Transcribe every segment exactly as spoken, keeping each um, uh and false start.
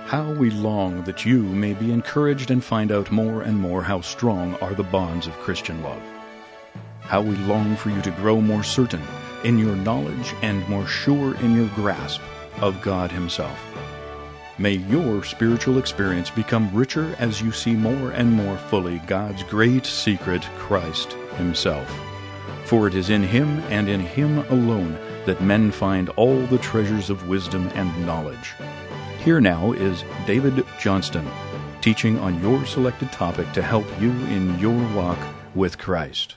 How we long that you may be encouraged and find out more and more how strong are the bonds of Christian love. How we long for you to grow more certain in your knowledge and more sure in your grasp of God Himself. May your spiritual experience become richer as you see more and more fully God's great secret, Christ Himself. For it is in Him and in Him alone that men find all the treasures of wisdom and knowledge. Here now is David Johnston, teaching on your selected topic to help you in your walk with Christ.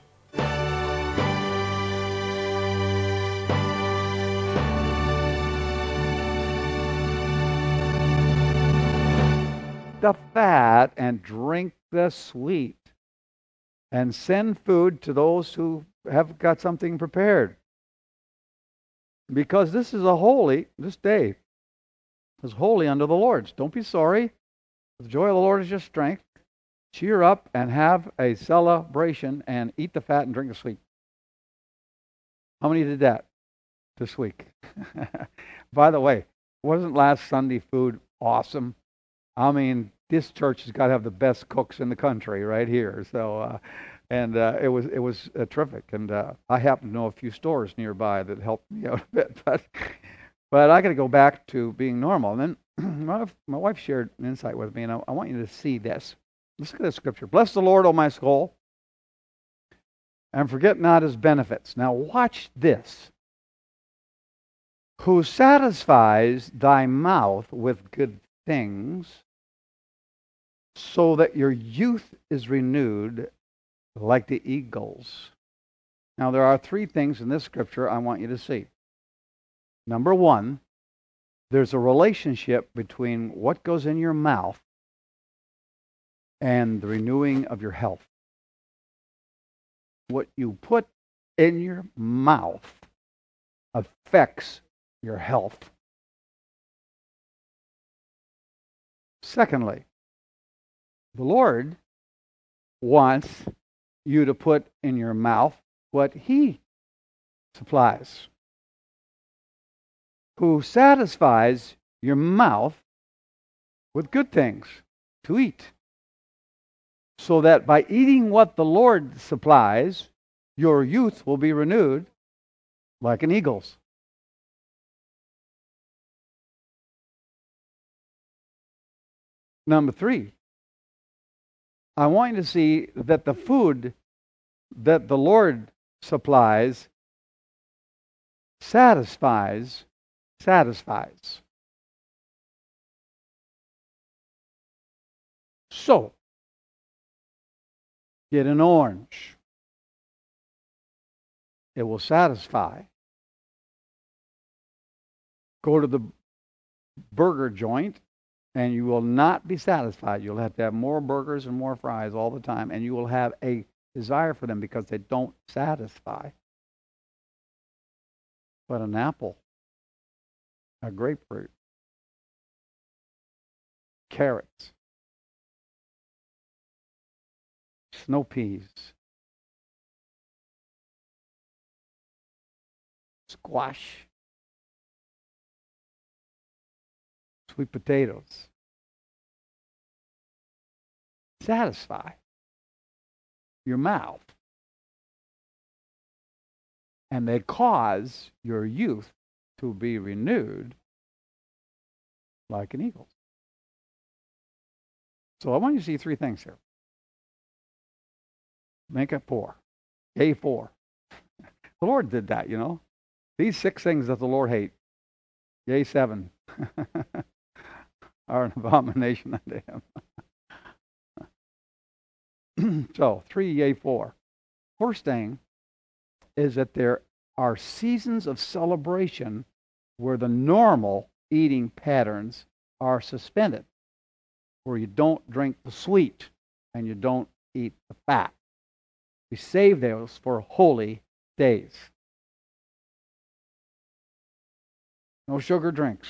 The fat and drink the sweet, and send food to those who have got something prepared. Because this is a holy, this day is holy unto the Lord. Don't be sorry. The joy of the Lord is your strength. Cheer up and have a celebration and eat the fat and drink the sweet. How many did that this week? By the way, wasn't last Sunday food awesome? I mean, this church has got to have the best cooks in the country right here. So, uh, and uh, it was it was uh, terrific. And uh, I happen to know a few stores nearby that helped me out a bit. But but I got to go back to being normal. And then my, my wife shared an insight with me, and I, I want you to see this. Let's look at this scripture. Bless the Lord, O my soul, and forget not His benefits. Now watch this. Who satisfies thy mouth with good things, so that your youth is renewed like the eagles. Now, there are three things in this scripture I want you to see. Number one, there's a relationship between what goes in your mouth and the renewing of your health. What you put in your mouth affects your health. Secondly, the Lord wants you to put in your mouth what He supplies. Who satisfies your mouth with good things to eat, so that by eating what the Lord supplies, your youth will be renewed like an eagle's. Number three, I want you to see that the food that the Lord supplies satisfies, satisfies. So, get an orange. It will satisfy. Go to the burger joint, and you will not be satisfied. You'll have to have more burgers and more fries all the time, and you will have a desire for them because they don't satisfy. But an apple, a grapefruit, carrots, snow peas, squash, sweet potatoes, satisfy your mouth, and they cause your youth to be renewed like an eagle. So I want you to see three things here. Make it four. Yea, four. The Lord did that, you know. These six things that the Lord hates, yea, seven, are an abomination unto Him. So, three, yea, four. First thing is that there are seasons of celebration where the normal eating patterns are suspended, where you don't drink the sweet and you don't eat the fat. We save those for holy days. No sugar drinks.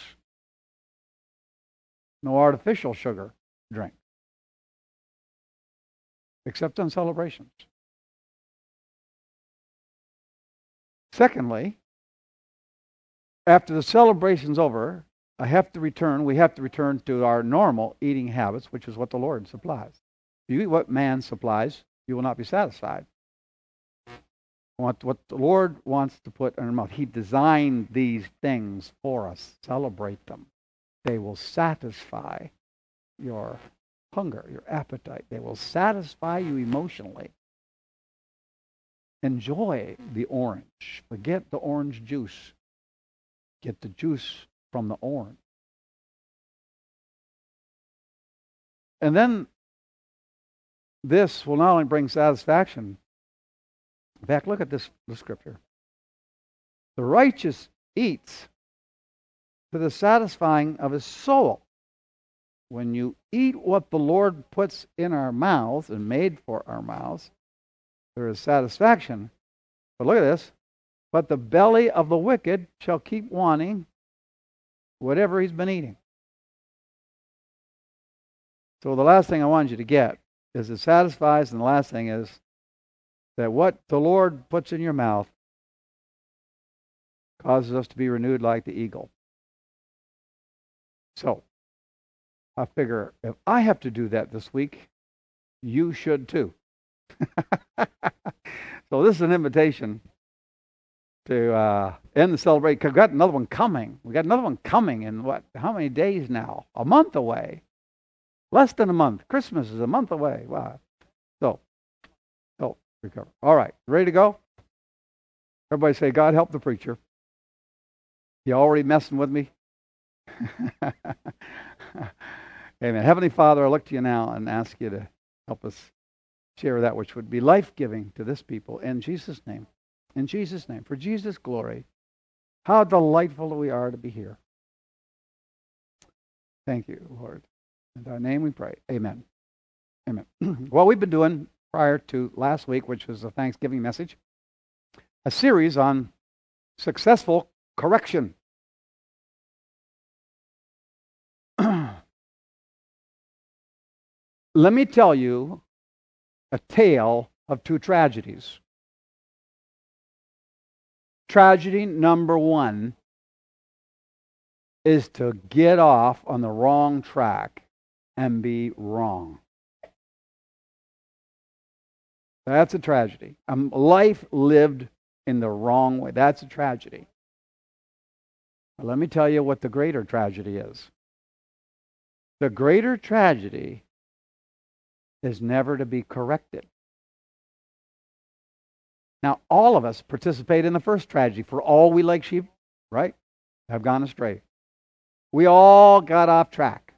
No artificial sugar drink. Except on celebrations. Secondly, after the celebration's over, I have to return, we have to return to our normal eating habits, which is what the Lord supplies. If you eat what man supplies, you will not be satisfied. What, what the Lord wants to put in our mouth, He designed these things for us. Celebrate them. They will satisfy your hunger, your appetite. They will satisfy you emotionally. Enjoy the orange. Forget the orange juice. Get the juice from the orange. And then this will not only bring satisfaction. In fact, look at this, this scripture. The righteous eats to the satisfying of his soul. When you eat what the Lord puts in our mouths and made for our mouths, there is satisfaction. But look at this. But the belly of the wicked shall keep wanting whatever he's been eating. So the last thing I want you to get is it satisfies, and the last thing is that what the Lord puts in your mouth causes us to be renewed like the eagle. So, I figure if I have to do that this week, you should too. So this is an invitation to uh, end the celebration. We've got another one coming. We've got another one coming in what? How many days now? A month away. Less than a month. Christmas is a month away. Wow. So, so recover. All right. Ready to go? Everybody say, God help the preacher. You already messing with me? Amen. Heavenly Father, I look to you now and ask you to help us share that which would be life-giving to this people. In Jesus' name. In Jesus' name. For Jesus' glory. How delightful we are to be here. Thank you, Lord. In thy name we pray. Amen. Amen. Well, we've been doing, prior to last week, which was a Thanksgiving message, a series on successful correction. Let me tell you a tale of two tragedies. Tragedy number one is to get off on the wrong track and be wrong. That's a tragedy. A life lived in the wrong way. That's a tragedy. Now, let me tell you what the greater tragedy is. The greater tragedy is never to be corrected. Now, all of us participate in the first tragedy. For all we like sheep, right, have gone astray. We all got off track.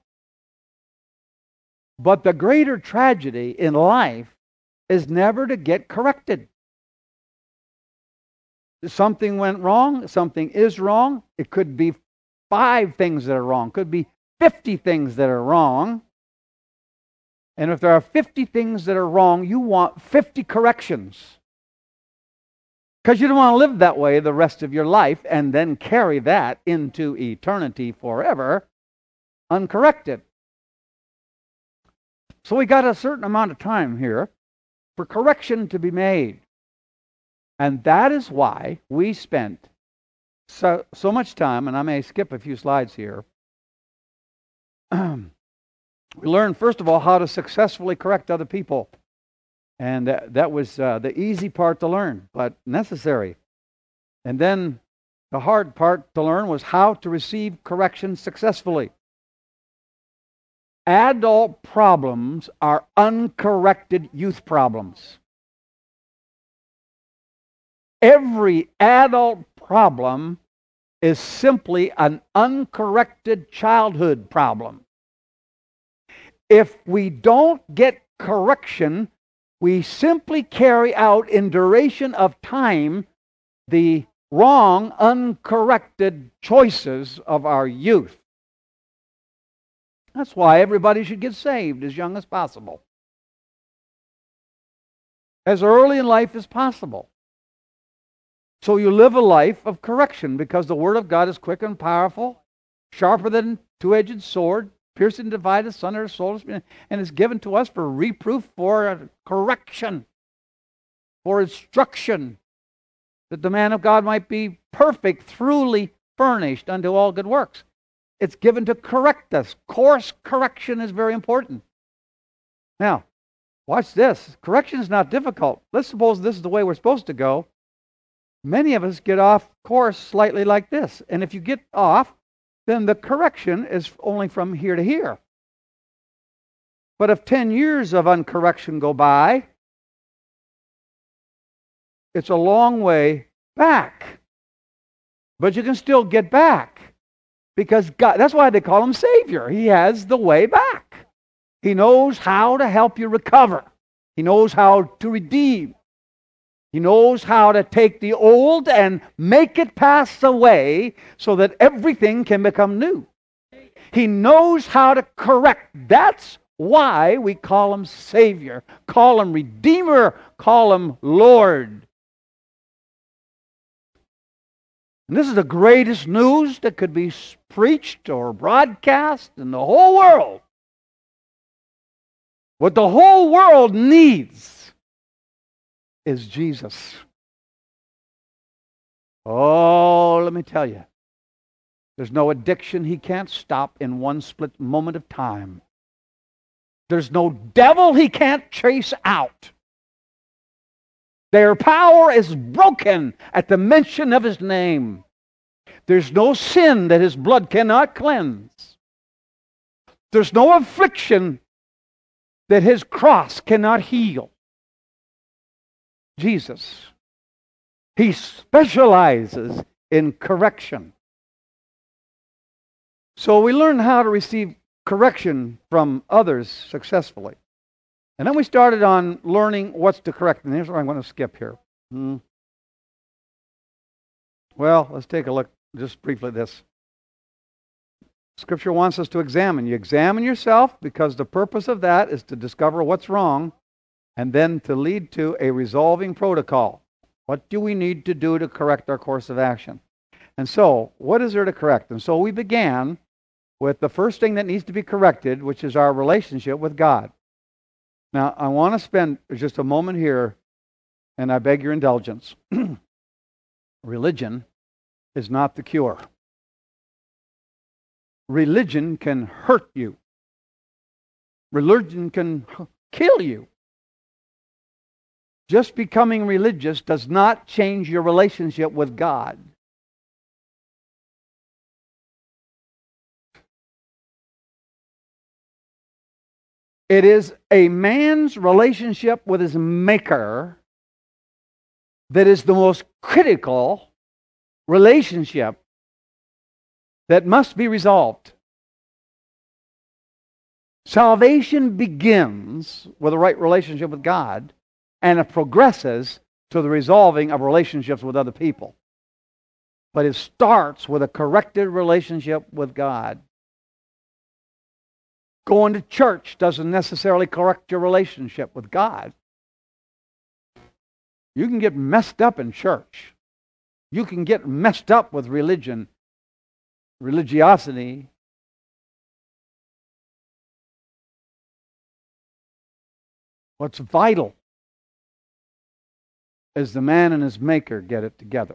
But the greater tragedy in life is never to get corrected. Something went wrong, something is wrong. It could be five things that are wrong, could be fifty things that are wrong. And if there are fifty things that are wrong, you want fifty corrections. Because you don't want to live that way the rest of your life and then carry that into eternity forever uncorrected. So we got a certain amount of time here for correction to be made. And that is why we spent so, so much time, and I may skip a few slides here. We learned, first of all, how to successfully correct other people. And that, that was uh, the easy part to learn, but necessary. And then the hard part to learn was how to receive correction successfully. Adult problems are uncorrected youth problems. Every adult problem is simply an uncorrected childhood problem. If we don't get correction, we simply carry out in duration of time the wrong, uncorrected choices of our youth. That's why everybody should get saved as young as possible. As early in life as possible. So you live a life of correction because the Word of God is quick and powerful, sharper than a two-edged sword, piercing and divided asunder the soul, and is given to us for reproof, for correction, for instruction, that the man of God might be perfect, truly furnished unto all good works. It's given to correct us. Course correction is very important. Now, watch this. Correction is not difficult. Let's suppose this is the way we're supposed to go. Many of us get off course slightly like this. And if you get off, then the correction is only from here to here. But if ten years of uncorrection go by, it's a long way back. But you can still get back. Because God, that's why they call him Savior. He has the way back. He knows how to help you recover. He knows how to redeem. He knows how to take the old and make it pass away so that everything can become new. He knows how to correct. That's why we call him Savior, call him Redeemer, call him Lord. And this is the greatest news that could be preached or broadcast in the whole world. What the whole world needs is Jesus. Oh, let me tell you. There's no addiction he can't stop in one split moment of time. There's no devil he can't chase out. Their power is broken at the mention of his name. There's no sin that his blood cannot cleanse. There's no affliction that his cross cannot heal. Jesus, he specializes in correction. So we learn how to receive correction from others successfully. And then we started on learning what's to correct. And here's what I'm going to skip here. Hmm. Well, let's take a look just briefly at this. Scripture wants us to examine. You examine yourself because the purpose of that is to discover what's wrong and then to lead to a resolving protocol. What do we need to do to correct our course of action? And so, what is there to correct? And so we began with the first thing that needs to be corrected, which is our relationship with God. Now, I want to spend just a moment here, and I beg your indulgence. Religion is not the cure. Religion can hurt you. Religion can kill you. Just becoming religious does not change your relationship with God. It is a man's relationship with his Maker that is the most critical relationship that must be resolved. Salvation begins with a right relationship with God, and it progresses to the resolving of relationships with other people. But it starts with a corrected relationship with God. Going to church doesn't necessarily correct your relationship with God. You can get messed up in church. You can get messed up with religion, religiosity. What's vital is the man and his Maker get it together.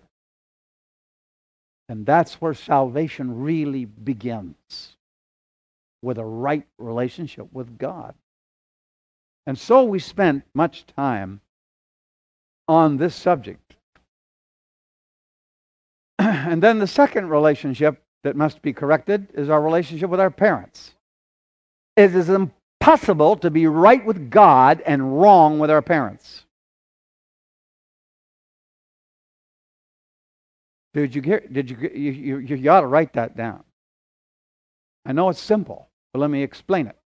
And that's where salvation really begins. With a right relationship with God. And so we spent much time on this subject. And then the second relationship that must be corrected is our relationship with our parents. It is impossible to be right with God and wrong with our parents. Did you get, did you, you, you, you ought to write that down. I know it's simple. But let me explain it.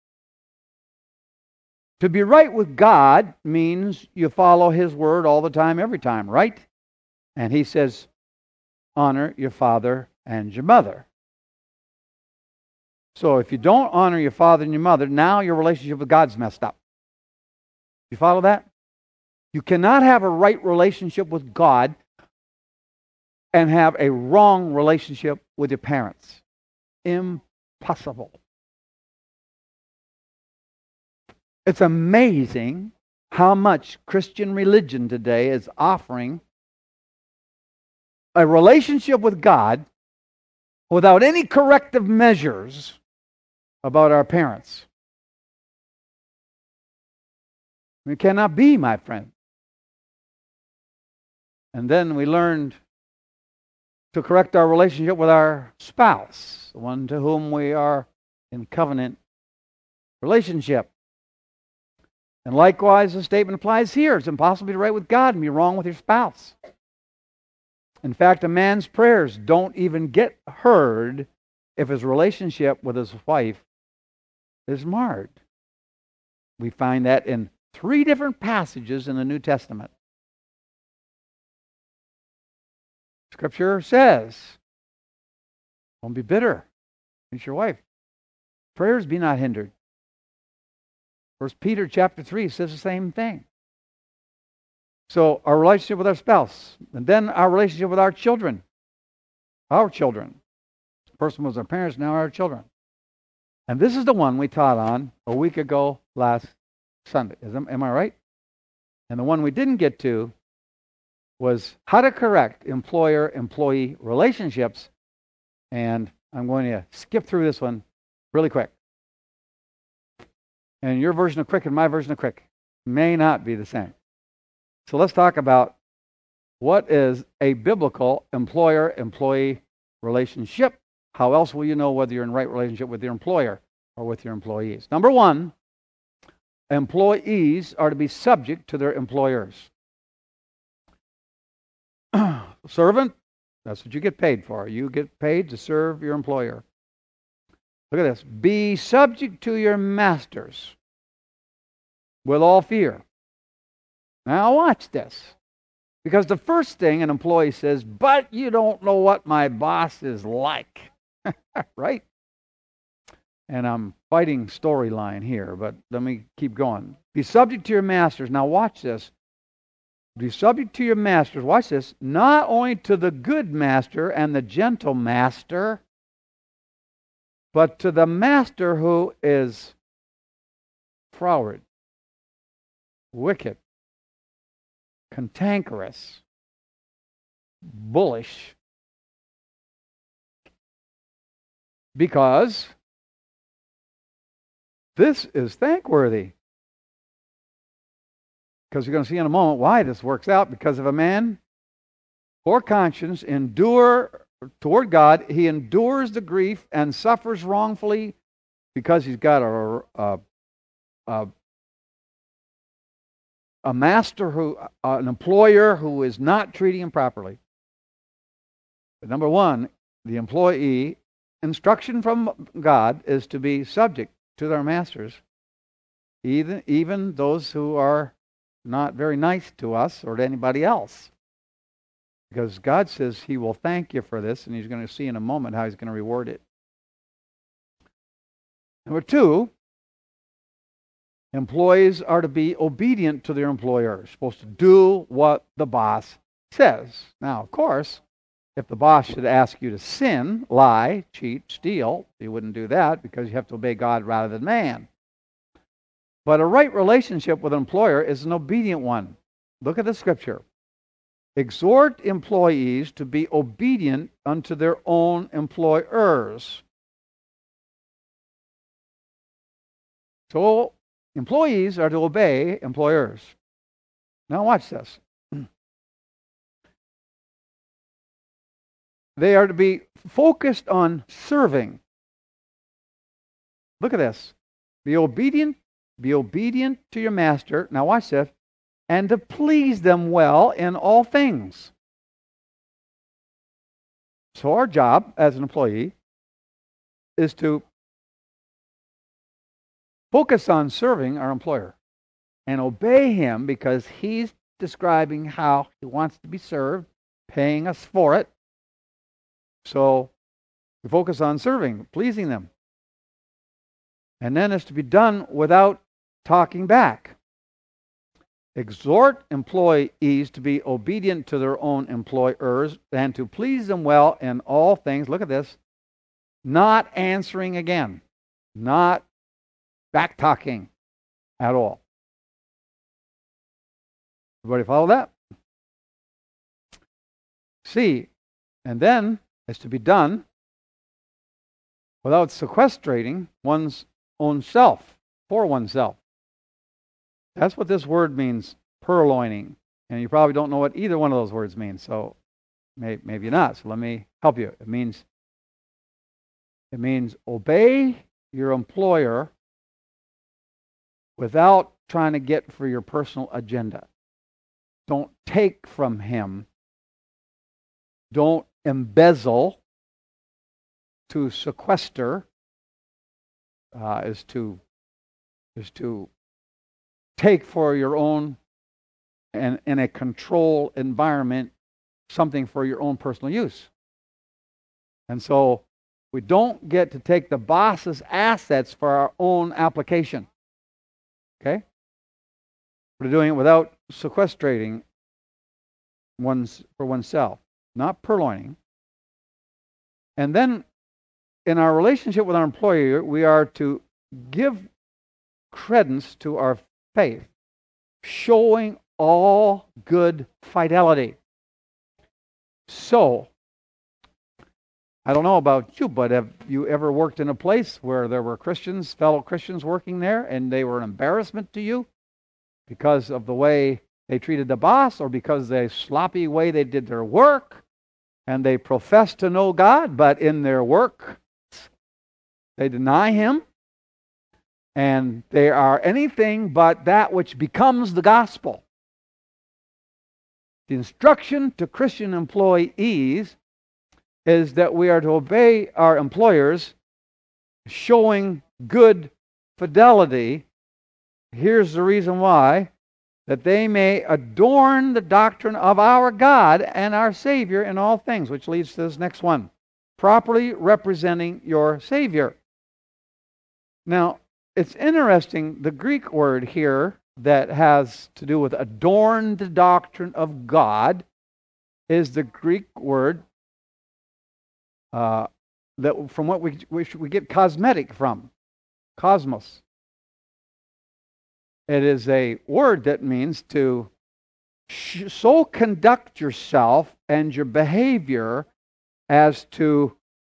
To be right with God means you follow His word all the time, every time, right? And He says, honor your father and your mother. So if you don't honor your father and your mother, now your relationship with God's messed up. You follow that? You cannot have a right relationship with God and have a wrong relationship with your parents. Impossible. It's amazing how much Christian religion today is offering a relationship with God without any corrective measures about our parents. It cannot be, my friend. And then we learned to correct our relationship with our spouse, the one to whom we are in covenant relationship. And likewise, the statement applies here. It's impossible to be right with God and be wrong with your spouse. In fact, a man's prayers don't even get heard if his relationship with his wife is marred. We find that in three different passages in the New Testament. Scripture says, don't be bitter against your wife. Prayers be not hindered. First Peter chapter three says the same thing. So our relationship with our spouse, and then our relationship with our children. Our children. The person was our parents, now our children. And this is the one we taught on a week ago last Sunday. Is, am I right? And the one we didn't get to was how to correct employer-employee relationships. And I'm going to skip through this one really quick. And your version of quick and my version of quick may not be the same. So let's talk about what is a biblical employer-employee relationship. How else will you know whether you're in right relationship with your employer or with your employees? Number one, employees are to be subject to their employers. Servant, that's what you get paid for. You get paid to serve your employer. Look at this. Be subject to your masters with all fear. Now watch this. Because the first thing an employee says, but you don't know what my boss is like. Right? And I'm fighting storyline here, but let me keep going. Be subject to your masters. Now watch this. Be subject to your masters. Watch this. Not only to the good master and the gentle master, but to the master who is froward, wicked, cantankerous, bullish. Because this is thankworthy. Because you're going to see in a moment why this works out. Because if a man for conscience endure toward God, he endures the grief and suffers wrongfully because he's got a a, a, a master who, uh, an employer who is not treating him properly. But number one, the employee, instruction from God is to be subject to their masters, even even those who are not very nice to us or to anybody else. Because God says he will thank you for this, and he's going to see in a moment how he's going to reward it. Number two, employees are to be obedient to their employer. Supposed to do what the boss says. Now, of course, if the boss should ask you to sin, lie, cheat, steal, you wouldn't do that because you have to obey God rather than man. But a right relationship with an employer is an obedient one. Look at the scripture. Exhort employees to be obedient unto their own employers. So employees are to obey employers. Now watch this. They are to be focused on serving. Look at this. Be obedient, be obedient to your master. Now watch this. And to please them well in all things. So our job as an employee is to focus on serving our employer and obey him because he's describing how he wants to be served, paying us for it. So we focus on serving, pleasing them. And then it's to be done without talking back. Exhort employees to be obedient to their own employers and to please them well in all things. Look at this. Not answering again. Not back-talking at all. Everybody follow that? See, and then it's to be done without sequestrating one's own self for oneself. That's what this word means, purloining. And you probably don't know what either one of those words means, so may, maybe not. So let me help you. It means it means obey your employer without trying to get for your personal agenda. Don't take from him. Don't embezzle. To sequester uh, is to is to take for your own and in a control environment something for your own personal use. And so we don't get to take the boss's assets for our own application. Okay? We're doing it without sequestrating one's for oneself, not purloining. And then in our relationship with our employer, we are to give credence to our faith, showing all good fidelity. So, I don't know about you, but have you ever worked in a place where there were Christians, fellow Christians working there, and they were an embarrassment to you because of the way they treated the boss or because of the sloppy way they did their work, and they profess to know God, but in their work, they deny Him, and they are anything but that which becomes the gospel. The instruction to Christian employees is that we are to obey our employers, showing good fidelity. Here's the reason why: that they may adorn the doctrine of our God and our Savior in all things, which leads to this next one: properly representing your Savior. Now, it's interesting, the Greek word here that has to do with adorn the doctrine of God is the Greek word uh, that from what we, we, we get cosmetic from, cosmos. It is a word that means to sh- so conduct yourself and your behavior as to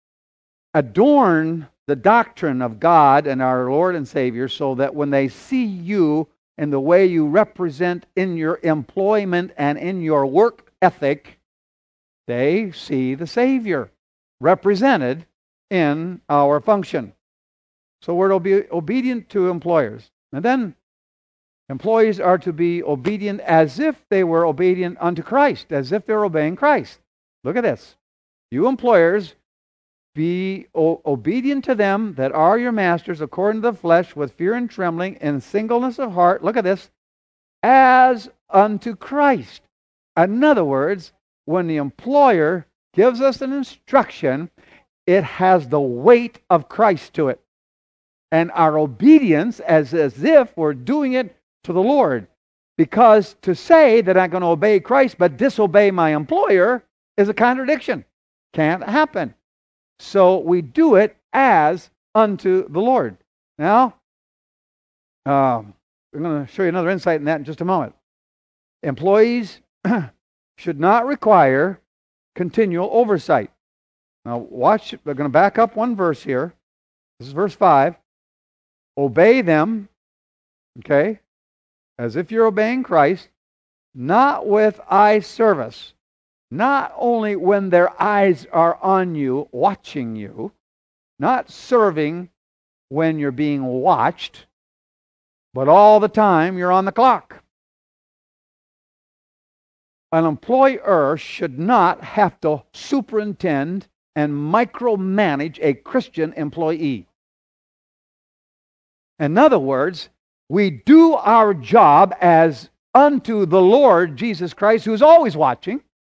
adorn the doctrine of God and our Lord and Savior, so that when they see you and the way you represent in your employment and in your work ethic, they see the Savior represented in our function. So we're to be obedient to employers. And then employees are to be obedient as if they were obedient unto Christ, as if they're obeying Christ. Look at this. You employers, be o- obedient to them that are your masters according to the flesh, with fear and trembling, in singleness of heart. Look at this. As unto Christ. In other words, when the employer gives us an instruction, it has the weight of Christ to it. And our obedience as, as if we're doing it to the Lord. Because to say that I'm going to obey Christ but disobey my employer is a contradiction. Can't happen. So we do it as unto the Lord. Now, um, I'm going to show you another insight in that in just a moment. Employees should not require continual oversight. Now, watch. We're going to back up one verse here. This is verse five. Obey them, okay, as if you're obeying Christ, not with eye service. Not only when their eyes are on you, watching you, not serving when you're being watched, but all the time you're on the clock. An employer should not have to superintend and micromanage a Christian employee. In other words, we do our job as unto the Lord Jesus Christ, who's always watching.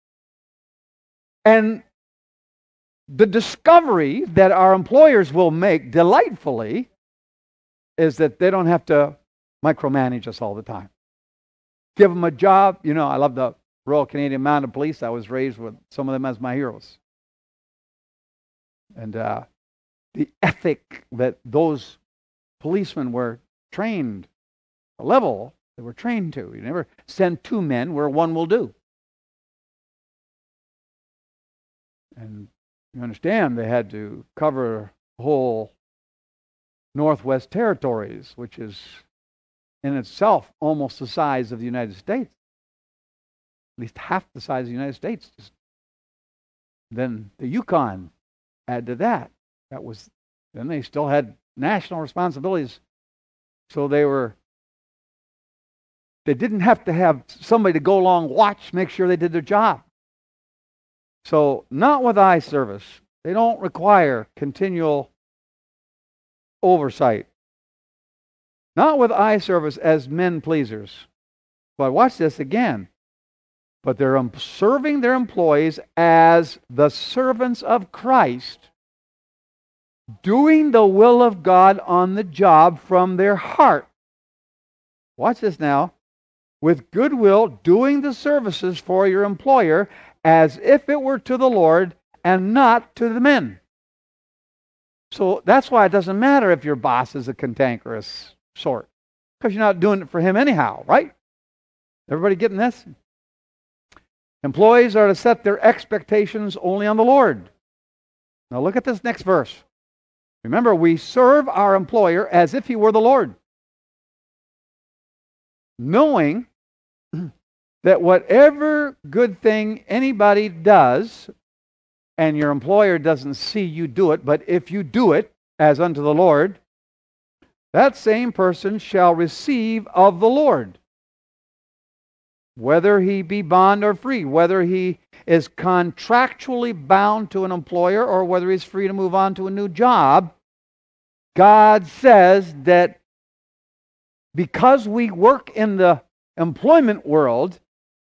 And the discovery that our employers will make delightfully is that they don't have to micromanage us all the time. Give them a job. You know, I love the Royal Canadian Mounted Police. I was raised with some of them as my heroes. And uh, the ethic that those policemen were trained, the level they were trained to. You never send two men where one will do. And you understand they had to cover whole Northwest Territories, which is in itself almost the size of the United States. At least half the size of the United States. Then the Yukon, add to that. That was, then they still had national responsibilities. So they were, they didn't have to have somebody to go along, watch, make sure they did their job. So not with eye service. They don't require continual oversight. Not with eye service as men pleasers. But watch this again. But they're serving their employees as the servants of Christ, doing the will of God on the job from their heart. Watch this now. With goodwill, doing the services for your employer as if it were to the Lord and not to the men. So that's why it doesn't matter if your boss is a cantankerous sort, because you're not doing it for him anyhow, right? Everybody getting this? Employees are to set their expectations only on the Lord. Now look at this next verse. Remember, we serve our employer as if he were the Lord, knowing that whatever good thing anybody does, and your employer doesn't see you do it, but if you do it as unto the Lord, that same person shall receive of the Lord, whether he be bond or free, whether he is contractually bound to an employer or whether he's free to move on to a new job. God says that because we work in the employment world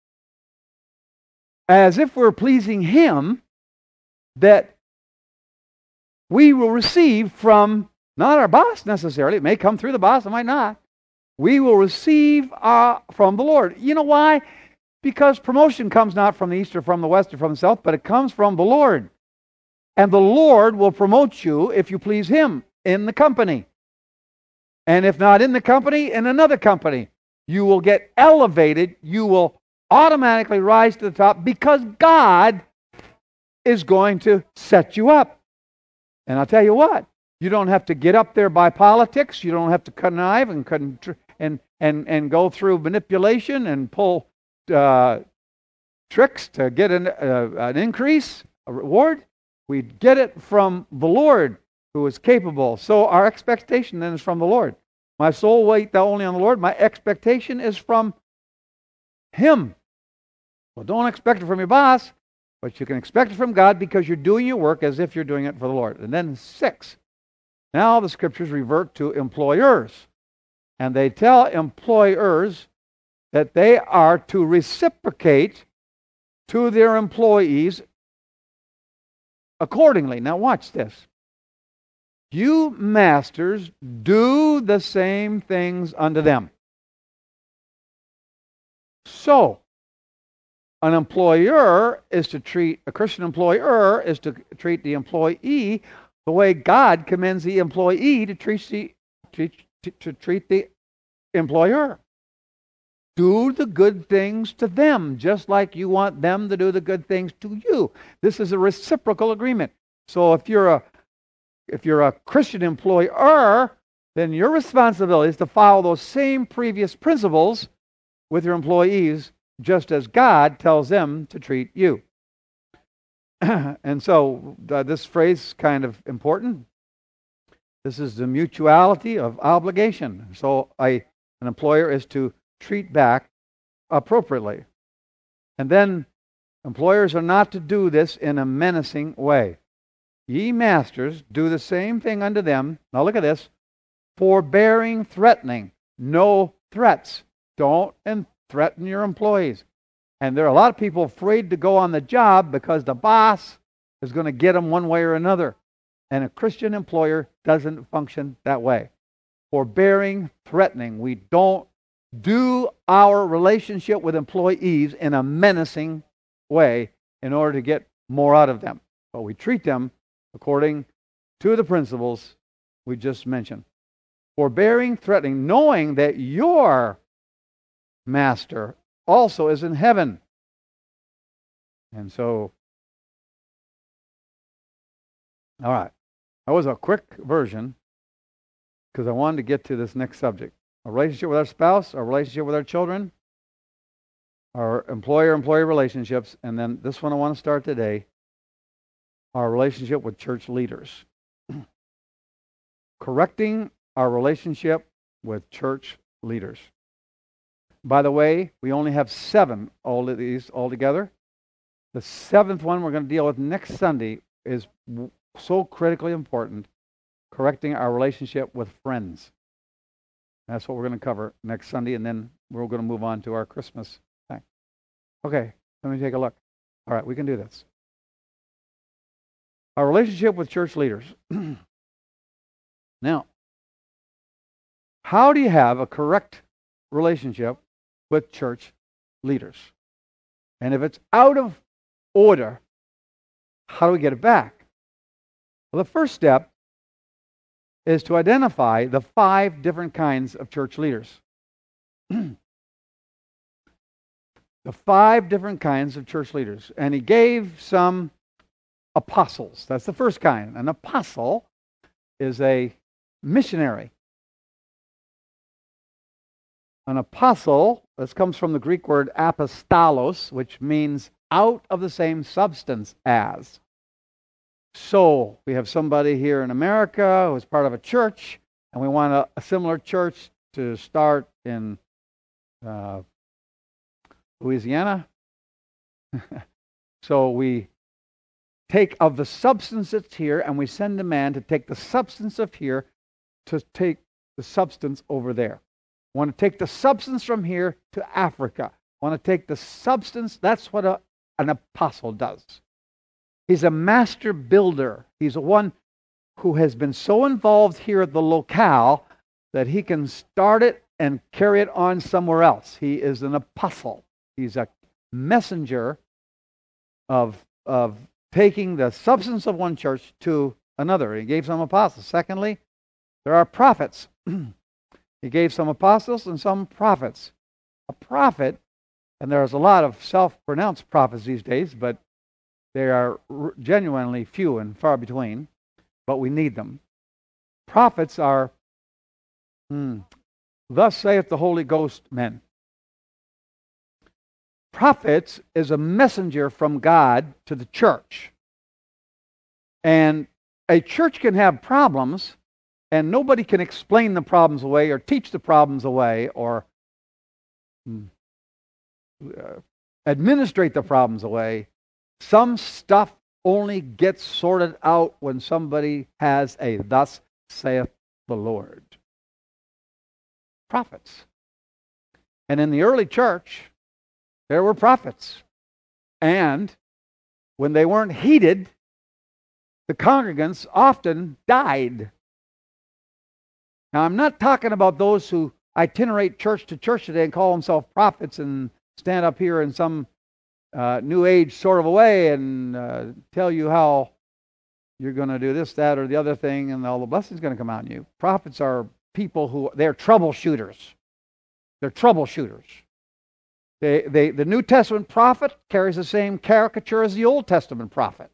as if we're pleasing him, that we will receive from, not our boss necessarily, it may come through the boss, it might not, we will receive uh, from the Lord. You know why? Because promotion comes not from the east or from the west or from the south, but it comes from the Lord. And the Lord will promote you if you please him in the company. And if not in the company, in another company. You will get elevated. You will automatically rise to the top because God is going to set you up. And I'll tell you what, you don't have to get up there by politics. You don't have to connive and and and and go through manipulation and pull uh, tricks to get an, uh, an increase, a reward. We get it from the Lord, who is capable. So our expectation then is from the Lord. My soul, wait thou only on the Lord. My expectation is from him. Well, don't expect it from your boss, but you can expect it from God because you're doing your work as if you're doing it for the Lord. And then six. Now the scriptures revert to employers. And they tell employers that they are to reciprocate to their employees accordingly. Now watch this. You masters, do the same things unto them. So, an employer is to treat, a Christian employer is to treat the employee the way God commends the employee to treat the, to, to treat the employer. Do the good things to them, just like you want them to do the good things to you. This is a reciprocal agreement. So if you're a if you're a Christian employer, then your responsibility is to follow those same previous principles with your employees, just as God tells them to treat you. And so uh, this phrase is kind of important. This is the mutuality of obligation. So I, an employer is to treat back appropriately. And then employers are not to do this in a menacing way. Ye masters, do the same thing unto them. Now look at this. Forbearing, threatening. No threats. Don't and threaten your employees. And there are a lot of people afraid to go on the job because the boss is going to get them one way or another. And a Christian employer doesn't function that way. Forbearing, threatening. We don't do our relationship with employees in a menacing way in order to get more out of them. But we treat them according to the principles we just mentioned. Forbearing, threatening, knowing that your master also is in heaven. And so, all right. That was a quick version because I wanted to get to this next subject. Our relationship with our spouse, our relationship with our children, our employer-employee relationships, and then this one I want to start today, our relationship with church leaders. Correcting our relationship with church leaders. By the way, we only have seven all of these altogether. The seventh one we're going to deal with next Sunday is so critically important, correcting our relationship with friends. That's what we're going to cover next Sunday, and then we're going to move on to our Christmas thing. Okay, let me take a look. All right, we can do this. Our relationship with church leaders. Now, how do you have a correct relationship with church leaders? And if it's out of order, how do we get it back? Well, the first step is to identify the five different kinds of church leaders. The five different kinds of church leaders. And he gave some apostles. That's the first kind. An apostle is a missionary. An apostle, this comes from the Greek word apostolos, which means out of the same substance as. So, we have somebody here in America who is part of a church, and we want a, a similar church to start in uh, Louisiana. So, we take of the substance that's here, and we send a man to take the substance of here to take the substance over there. Want to take the substance from here to Africa. Want to take the substance, that's what a, an apostle does. He's a master builder. He's a one who has been so involved here at the locale that he can start it and carry it on somewhere else. He is an apostle. He's a messenger of, of taking the substance of one church to another. He gave some apostles. Secondly, there are prophets. He gave some apostles and some prophets. A prophet, and there's a lot of self-pronounced prophets these days, but they are genuinely few and far between, but we need them. Prophets are, hmm, thus saith the Holy Ghost men. Prophets is a messenger from God to the church. And a church can have problems, and nobody can explain the problems away or teach the problems away or uh, administrate the problems away. Some stuff only gets sorted out when somebody has a thus saith the Lord. Prophets. And in the early church, there were prophets. And when they weren't heeded, the congregants often died. Now, I'm not talking about those who itinerate church to church today and call themselves prophets and stand up here in some uh, New Age sort of a way and uh, tell you how you're going to do this, that, or the other thing, and all the blessings going to come out on you. Prophets are people who, they're troubleshooters. They're troubleshooters. They, they, the New Testament prophet carries the same caricature as the Old Testament prophet.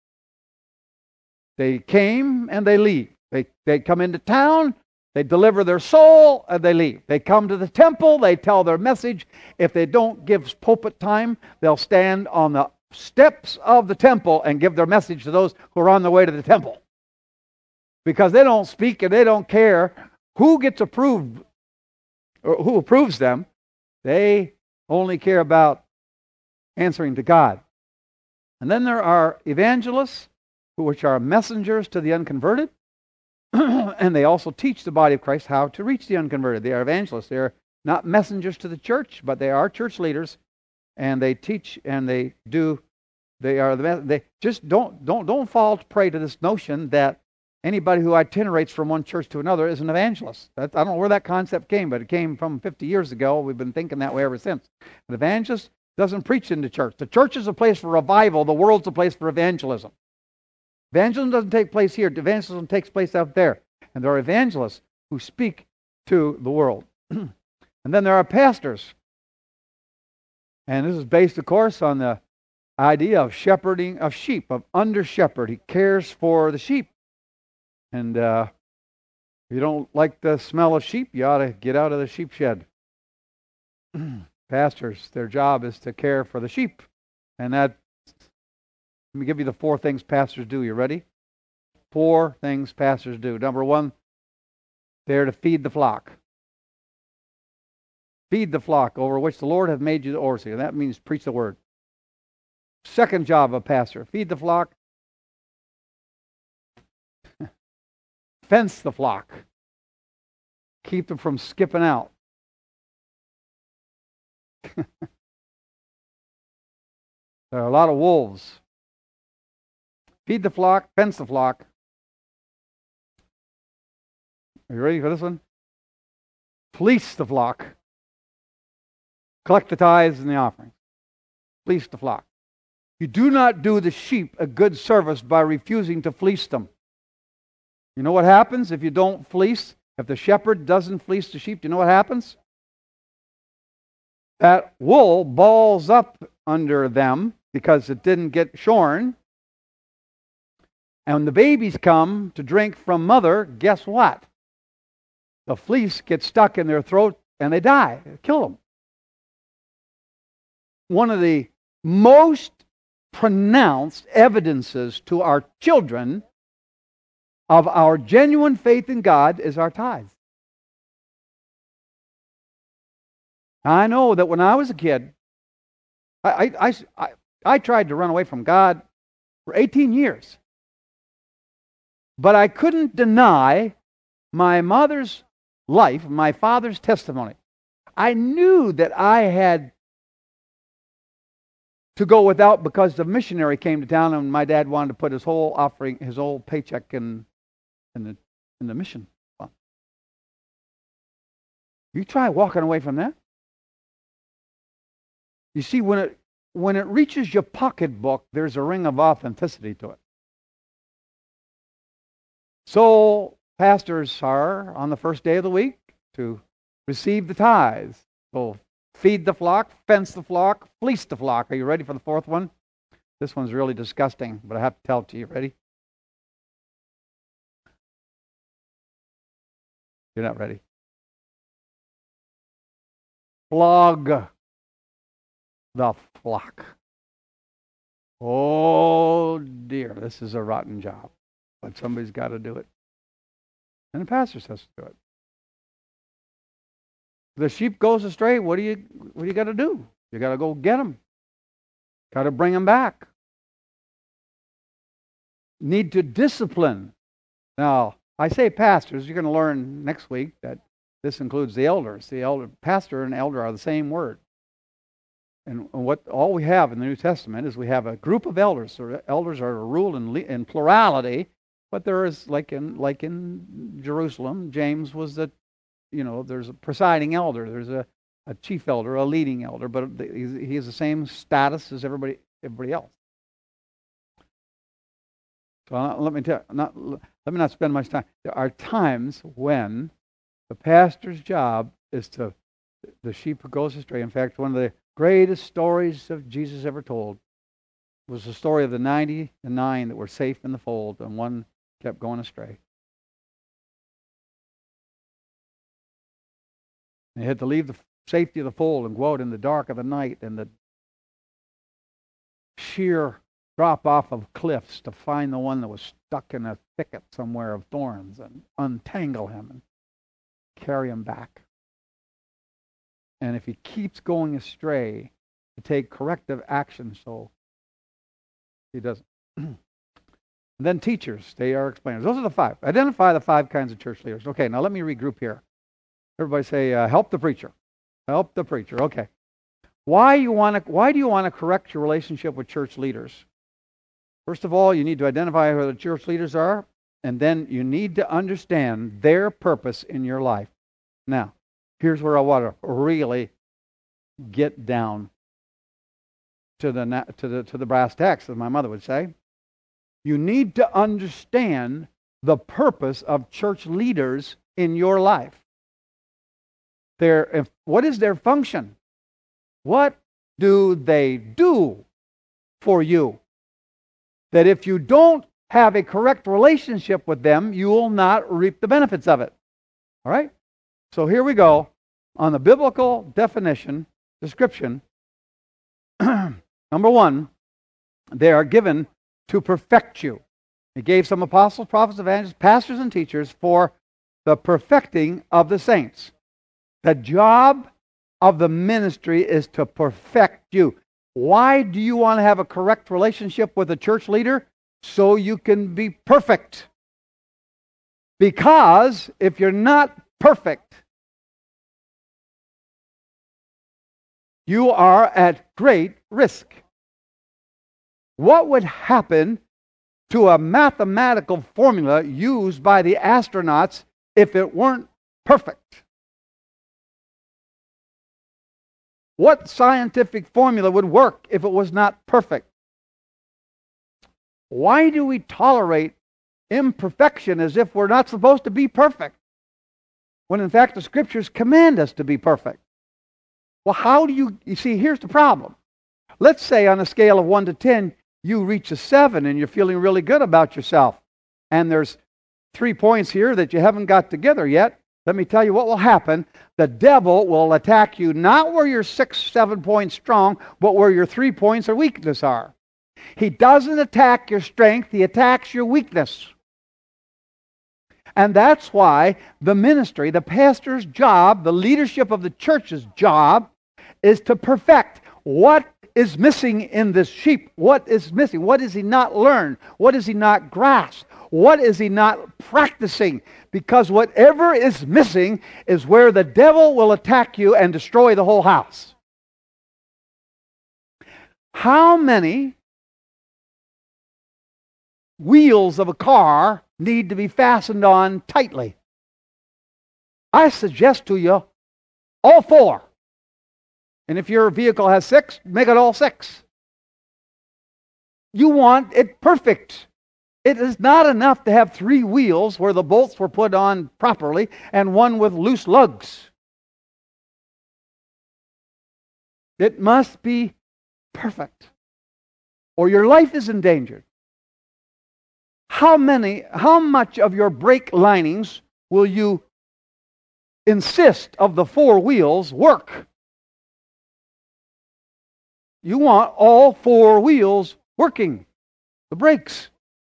They came and they leave. They, they come into town, they deliver their soul, and they leave. They come to the temple, they tell their message. If they don't give pulpit time, they'll stand on the steps of the temple and give their message to those who are on the way to the temple. Because they don't speak and they don't care who gets approved or who approves them. They only care about answering to God. And then there are evangelists, which are messengers to the unconverted. And they also teach the body of Christ how to reach the unconverted. They are evangelists. They are not messengers to the church, but they are church leaders, and they teach and they do. They are the. They just don't don't don't fall prey to this notion that anybody who itinerates from one church to another is an evangelist. That, I don't know where that concept came, but it came from fifty years ago. We've been thinking that way ever since. An evangelist doesn't preach in the church. The church is a place for revival. The world's a place for evangelism. Evangelism doesn't take place here. Evangelism takes place out there. And there are evangelists who speak to the world. And then there are pastors. And this is based, of course, on the idea of shepherding of sheep, of under-shepherd. He cares for the sheep. And uh, if you don't like the smell of sheep, you ought to get out of the sheep shed. Pastors, their job is to care for the sheep. And that, let me give you the four things pastors do. You ready? Four things pastors do. Number one, they're to feed the flock. Feed the flock over which the Lord hath made you the overseer. That means preach the word. Second job of a pastor, feed the flock. Fence the flock. Keep them from skipping out. There are a lot of wolves. Feed the flock, fence the flock. Are you ready for this one? Fleece the flock. Collect the tithes and the offerings. Fleece the flock. You do not do the sheep a good service by refusing to fleece them. You know what happens if you don't fleece? If the shepherd doesn't fleece the sheep, do you know what happens? That wool balls up under them because it didn't get shorn. And when the babies come to drink from mother, guess what? The fleece gets stuck in their throat and they die. Kill them. One of the most pronounced evidences to our children of our genuine faith in God is our tithes. I know that when I was a kid, I, I, I, I, I tried to run away from God for eighteen years. But I couldn't deny my mother's life, my father's testimony. I knew that I had to go without because the missionary came to town and my dad wanted to put his whole offering, his whole paycheck in, in, the, in the mission fund. You try walking away from that. You see, when it when it reaches your pocketbook, there's a ring of authenticity to it. So pastors are on the first day of the week to receive the tithes. So feed the flock, fence the flock, fleece the flock. Are you ready for the fourth one? This one's really disgusting, but I have to tell it to you. Ready? You're not ready. Flog the flock. Oh dear, this is a rotten job. But somebody's got to do it. And the pastor has to do it. The sheep goes astray, what do you what do you got to do? You got to go get them. Got to bring them back. Need to discipline. Now, I say pastors, you're going to learn next week that this includes the elders. The elder, pastor and elder are the same word. And what all we have in the New Testament is we have a group of elders. So elders are ruled in, in plurality, but there is, like in like in Jerusalem, James was the, you know, there's a presiding elder, there's a, a chief elder, a leading elder, but he has the same status as everybody everybody else. So uh, let me tell, not let me not spend much time. There are times when the pastor's job is to the sheep who goes astray. In fact, one of the greatest stories of Jesus ever told was the story of the ninety-nine that were safe in the fold and one kept going astray. They had to leave the safety of the fold and go out in the dark of the night and the sheer drop off of cliffs to find the one that was stuck in a thicket somewhere of thorns and untangle him and carry him back. And if he keeps going astray, to take corrective action so he doesn't. And then teachers, they are explainers. Those are the five. Identify the five kinds of church leaders. Okay, now let me regroup here. Everybody say, uh, help the preacher. Help the preacher. Okay. Why you want to? Why do you want to correct your relationship with church leaders? First of all, you need to identify who the church leaders are, and then you need to understand their purpose in your life. Now, here's where I want to really get down to the to the to the brass tacks, as my mother would say. You need to understand the purpose of church leaders in your life. Their, if, what is their function? What do they do for you? That if you don't have a correct relationship with them, you will not reap the benefits of it. All right? So here we go on the biblical definition, description. Number one, they are given to perfect you. He gave some apostles, prophets, evangelists, pastors, and teachers for the perfecting of the saints. The job of the ministry is to perfect you. Why do you want to have a correct relationship with a church leader? So you can be perfect. Because if you're not perfect, you are at great risk. What would happen to a mathematical formula used by the astronauts if it weren't perfect? What scientific formula would work if it was not perfect? Why do we tolerate imperfection as if we're not supposed to be perfect, when in fact the Scriptures command us to be perfect? Well, how do you, you see, here's the problem. Let's say on a scale of one to ten, you reach a seven and you're feeling really good about yourself. And there's three points here that you haven't got together yet. Let me tell you what will happen. The devil will attack you not where you're six, seven points strong, but where your three points of weakness are. He doesn't attack your strength, he attacks your weakness. And that's why the ministry, the pastor's job, the leadership of the church's job, is to perfect what is missing in this sheep. What is missing? What does he not learn? What does he not grasp? What is he not practicing? Because whatever is missing is where the devil will attack you and destroy the whole house. How many wheels of a car need to be fastened on tightly? I suggest to you all four. And if your vehicle has six, make it all six. You want it perfect. It is not enough to have three wheels where the bolts were put on properly and one with loose lugs. It must be perfect, or your life is endangered. How many, how much of your brake linings will you insist of the four wheels work? You want all four wheels working, the brakes.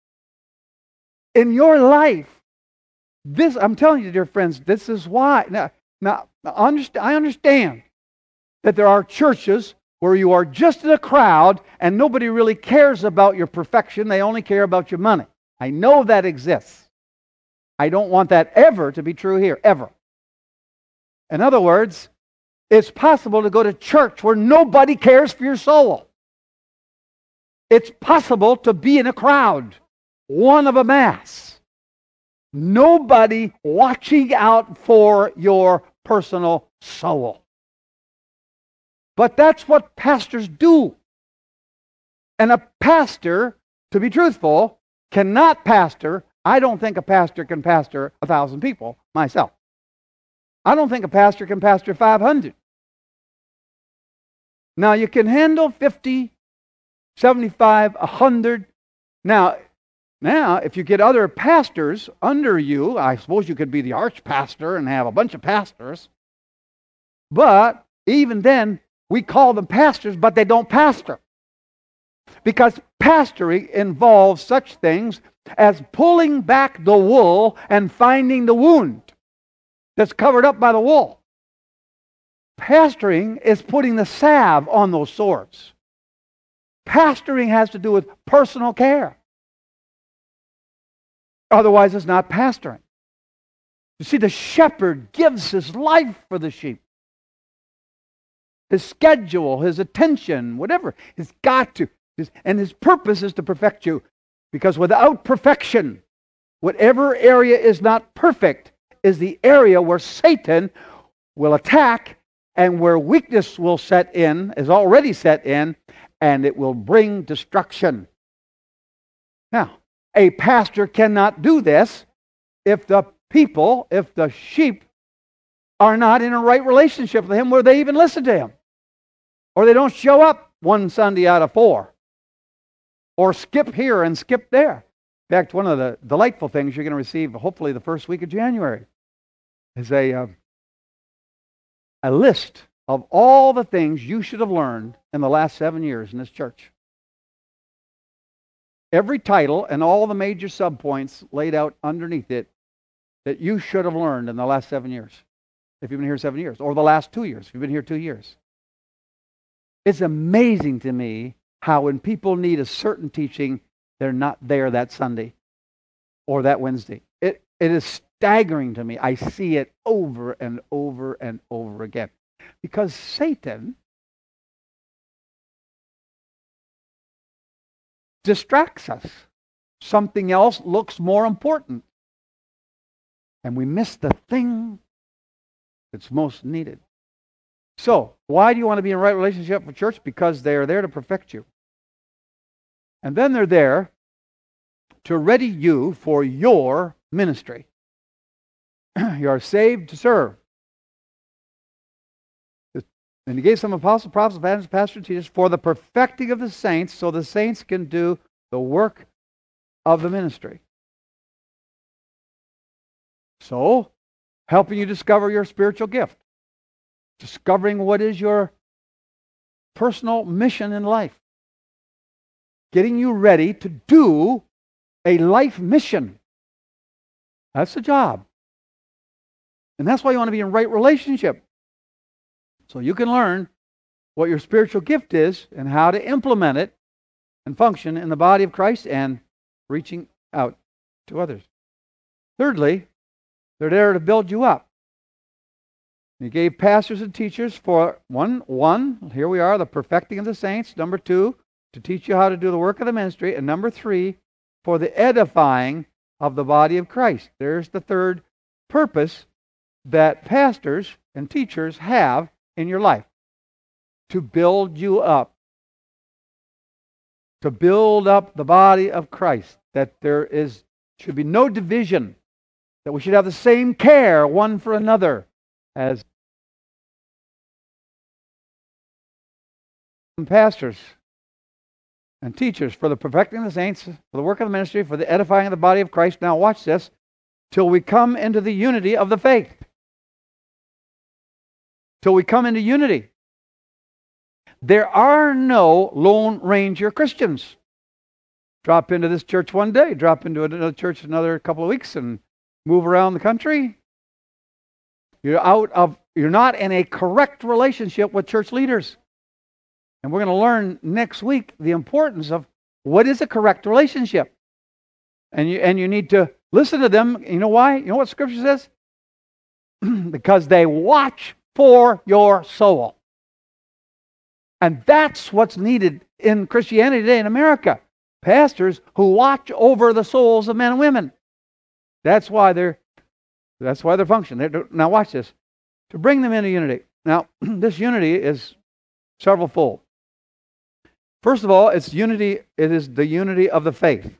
In your life, this, I'm telling you, dear friends, this is why. Now, now I understand that there are churches where you are just in a crowd and nobody really cares about your perfection. They only care about your money. I know that exists. I don't want that ever to be true here, ever. In other words, it's possible to go to church where nobody cares for your soul. It's possible to be in a crowd, one of a mass. Nobody watching out for your personal soul. But that's what pastors do. And a pastor, to be truthful, cannot pastor. I don't think a pastor can pastor a thousand people myself. I don't think a pastor can pastor five hundred. Now, you can handle fifty, seventy-five, one hundred. Now, now, if you get other pastors under you, I suppose you could be the archpastor and have a bunch of pastors. But even then, we call them pastors, but they don't pastor. Because pastoring involves such things as pulling back the wool and finding the wound that's covered up by the wool. Pastoring is putting the salve on those sores. Pastoring has to do with personal care. Otherwise, it's not pastoring. You see, the shepherd gives his life for the sheep. His schedule, his attention, whatever, he's got to. And his purpose is to perfect you. Because without perfection, whatever area is not perfect is the area where Satan will attack and where weakness will set in, is already set in, and it will bring destruction. Now, a pastor cannot do this if the people, if the sheep are not in a right relationship with him where they even listen to him. Or they don't show up one Sunday out of four. Or skip here and skip there. In fact, one of the delightful things you're going to receive, hopefully the first week of January, is a, uh, a list of all the things you should have learned in the last seven years in this church. Every title and all the major subpoints laid out underneath it that you should have learned in the last seven years, if you've been here seven years, or the last two years, if you've been here two years. It's amazing to me how when people need a certain teaching, they're not there that Sunday or that Wednesday. It It is staggering to me. I see it over and over and over again. Because Satan distracts us. Something else looks more important. And we miss the thing that's most needed. So, why do you want to be in right relationship with church? Because they are there to perfect you. And then they're there to ready you for your ministry. You are saved to serve. And he gave some apostles, prophets, evangelists, pastors, teachers for the perfecting of the saints, so the saints can do the work of the ministry. So, helping you discover your spiritual gift. Discovering what is your personal mission in life. Getting you ready to do a life mission. That's the job. And that's why you want to be in right relationship. So you can learn what your spiritual gift is and how to implement it and function in the body of Christ and reaching out to others. Thirdly, they're there to build you up. He gave pastors and teachers for one, one, here we are, the perfecting of the saints. Number two, to teach you how to do the work of the ministry. And number three, for the edifying of the body of Christ. There's the third purpose that pastors and teachers have in your life. To build you up. To build up the body of Christ. That there is should be no division. That we should have the same care one for another as pastors and teachers for the perfecting of the saints, for the work of the ministry, for the edifying of the body of Christ. Now watch this. Till we come into the unity of the faith. Till we come into unity. There are no Lone Ranger Christians. Drop into this church one day, drop into another church another couple of weeks, and move around the country. You're out of. You're not in a correct relationship with church leaders. And we're going to learn next week the importance of what is a correct relationship. And you and you need to listen to them. You know why? You know what Scripture says? Because they watch for your soul. And that's what's needed in Christianity today in America. Pastors who watch over the souls of men and women. That's why they're that's why they're functioning. They're, now watch this. To bring them into unity. Now, this unity is several fold. First of all, it's unity, it is the unity of the faith.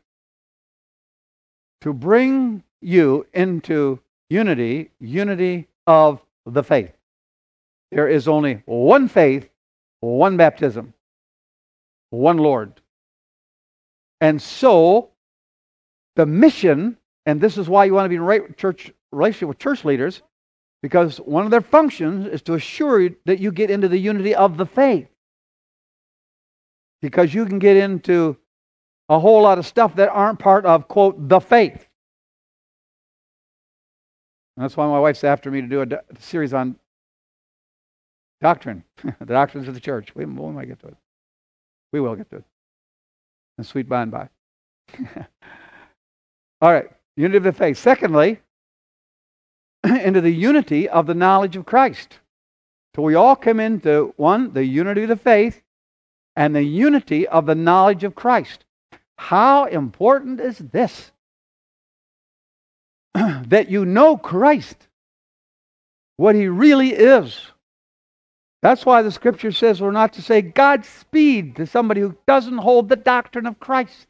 To bring you into unity, unity of the faith. There is only one faith, one baptism, one Lord. And so, the mission, and this is why you want to be in right church relationship with church leaders, because one of their functions is to assure you that you get into the unity of the faith. Because you can get into a whole lot of stuff that aren't part of, quote, the faith. And that's why my wife's after me to do a, do- a series on doctrine, the doctrines of the church. We, we might get to it. We will get to it. And sweet by and by. All right, unity of the faith. Secondly, into the unity of the knowledge of Christ. So we all come into, one, the unity of the faith, and the unity of the knowledge of Christ. How important is this? That you know Christ, what He really is. That's why the Scripture says we're not to say Godspeed to somebody who doesn't hold the doctrine of Christ.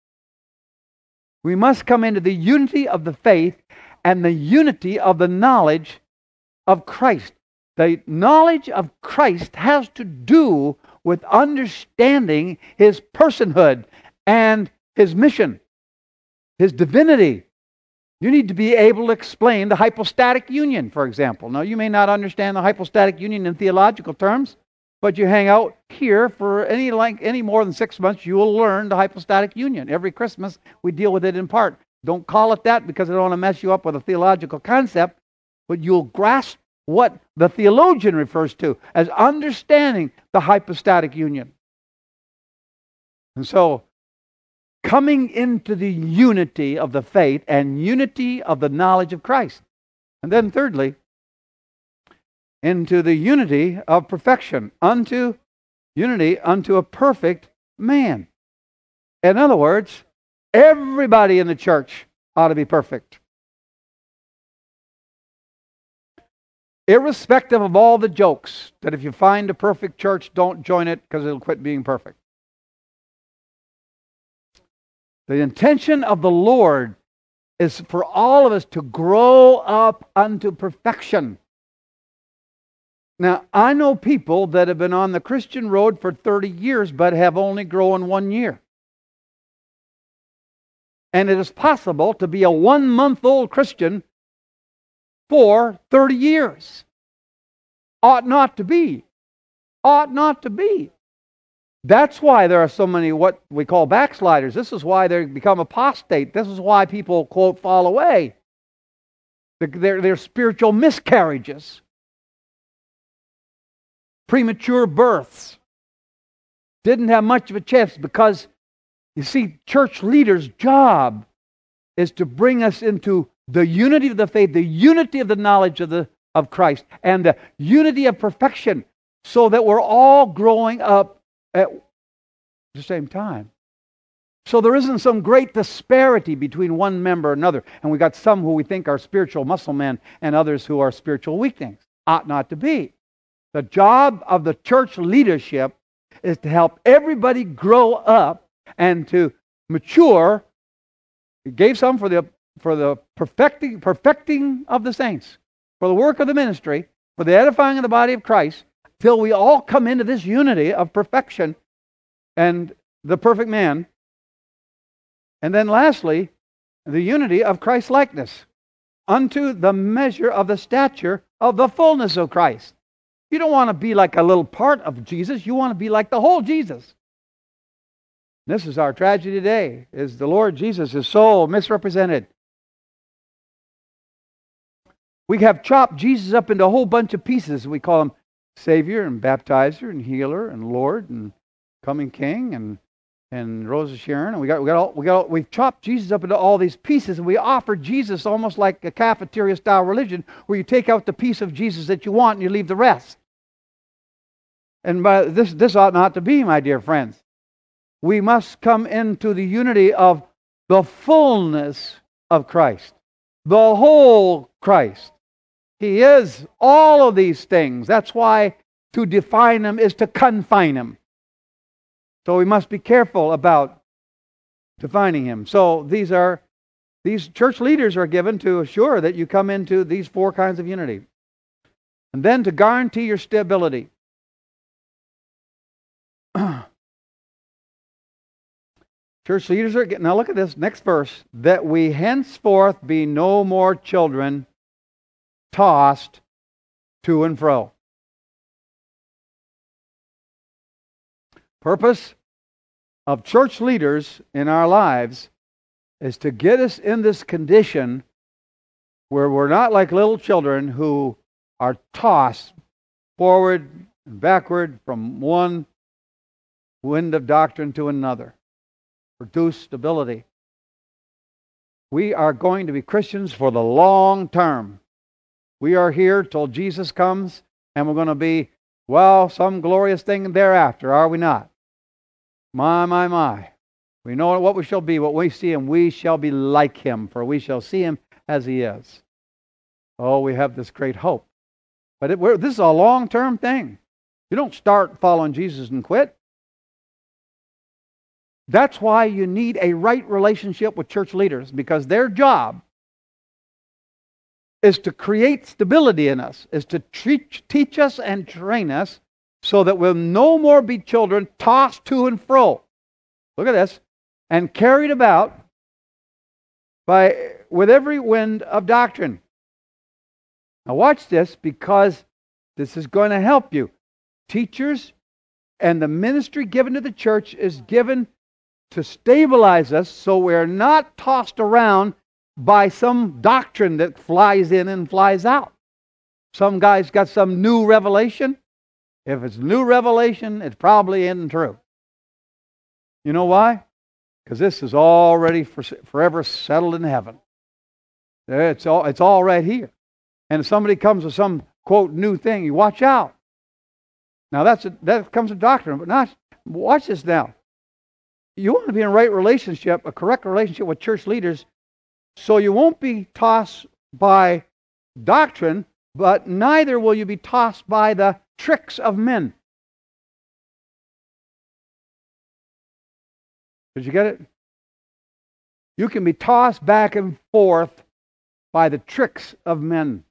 We must come into the unity of the faith and the unity of the knowledge of Christ. The knowledge of Christ has to do with understanding His personhood and His mission. His divinity. You need to be able to explain the hypostatic union, for example. Now, you may not understand the hypostatic union in theological terms, but you hang out here for any like any more than six months, you will learn the hypostatic union. Every Christmas, we deal with it in part. Don't call it that because I don't want to mess you up with a theological concept, but you'll grasp what the theologian refers to as understanding the hypostatic union. And so, coming into the unity of the faith and unity of the knowledge of Christ. And then thirdly, into the unity of perfection, unto unity unto a perfect man. In other words, everybody in the church ought to be perfect. Irrespective of all the jokes that if you find a perfect church, don't join it because it'll quit being perfect. The intention of the Lord is for all of us to grow up unto perfection. Now, I know people that have been on the Christian road for thirty years but have only grown one year. And it is possible to be a one-month-old Christian for thirty years. Ought not to be. Ought not to be. That's why there are so many what we call backsliders. This is why they become apostate. This is why people, quote, fall away. They're, they're spiritual miscarriages. Premature births. Didn't have much of a chance because, you see, church leaders' job is to bring us into the unity of the faith, the unity of the knowledge of the of Christ, and the unity of perfection, so that we're all growing up at the same time. So there isn't some great disparity between one member and another. And we got some who we think are spiritual muscle men and others who are spiritual weaklings. Ought not to be. The job of the church leadership is to help everybody grow up and to mature. He gave some for the for the perfecting perfecting of the saints, for the work of the ministry, for the edifying of the body of Christ, till we all come into this unity of perfection and the perfect man. And then lastly, the unity of Christ's likeness, unto the measure of the stature of the fullness of Christ. You don't want to be like a little part of Jesus. You want to be like the whole Jesus. This is our tragedy today, is the Lord Jesus is so misrepresented. We have chopped Jesus up into a whole bunch of pieces. We call him Savior and Baptizer and Healer and Lord and Coming King and and Rose of Sharon, and we got we got all we got all, we've chopped Jesus up into all these pieces, and we offer Jesus almost like a cafeteria style religion, where you take out the piece of Jesus that you want and you leave the rest. And by this this ought not to be, my dear friends. We must come into the unity of the fullness of Christ, the whole Christ. He is all of these things. That's why to define him is to confine him. So we must be careful about defining him. So these are these church leaders are given to assure that you come into these four kinds of unity. And then to guarantee your stability. Church leaders are getting, now look at this next verse, that we henceforth be no more children tossed to and fro. Purpose of church leaders in our lives is to get us in this condition where we're not like little children who are tossed forward and backward from one wind of doctrine to another. Produce stability. We are going to be Christians for the long term. We are here till Jesus comes, and we're going to be, well, some glorious thing thereafter, are we not? My, my, my. We know what we shall be, what we see him, we shall be like him, for we shall see him as he is. Oh, we have this great hope. But it, we're, this is a long-term thing. You don't start following Jesus and quit. That's why you need a right relationship with church leaders, because their job is to create stability in us, is to teach, teach us and train us so that we'll no more be children tossed to and fro. Look at this. And carried about by with every wind of doctrine. Now watch this, because this is going to help you. Teachers and the ministry given to the church is given to stabilize us so we're not tossed around by some doctrine that flies in and flies out. Some guy's got some new revelation. If it's new revelation, it probably isn't true. You know why? Because this is already for, forever settled in heaven. It's all, it's all right here. And if somebody comes with some, quote, new thing, you watch out. Now that's a, that comes with doctrine, but not, watch this now. You want to be in a right relationship, a correct relationship with church leaders, so you won't be tossed by doctrine, but neither will you be tossed by the tricks of men. Did you get it? You can be tossed back and forth by the tricks of men.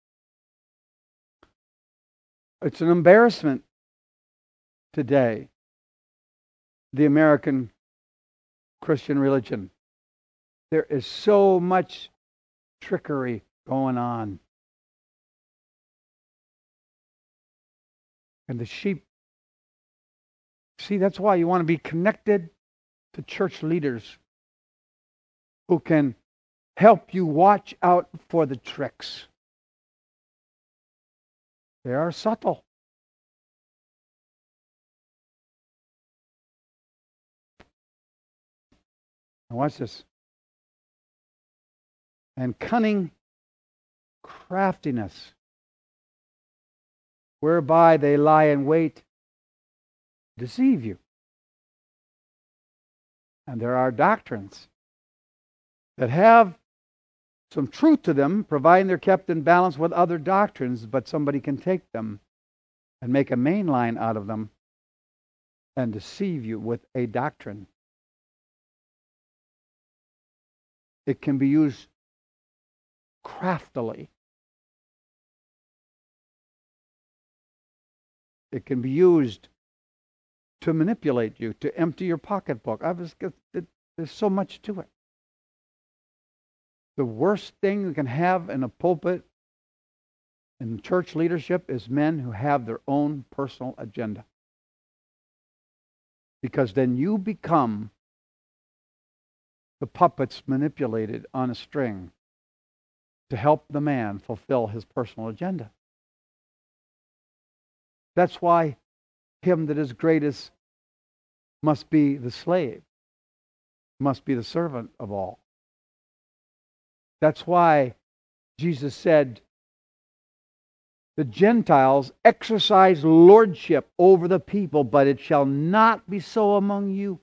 It's an embarrassment today, the American Christian religion. There is so much trickery going on. And the sheep, see, that's why you want to be connected to church leaders who can help you watch out for the tricks. They are subtle. Now watch this. And cunning craftiness, whereby they lie in wait to deceive you. And there are doctrines that have some truth to them, providing they're kept in balance with other doctrines, but somebody can take them and make a main line out of them and deceive you with a doctrine. It can be used craftily. It can be used to manipulate you, to empty your pocketbook. I was, it, there's so much to it. The worst thing you can have in a pulpit in church leadership is men who have their own personal agenda. Because then you become the puppets manipulated on a string to help the man fulfill his personal agenda. That's why him that is greatest must be the slave, must be the servant of all. That's why Jesus said, the Gentiles exercise lordship over the people, but it shall not be so among you.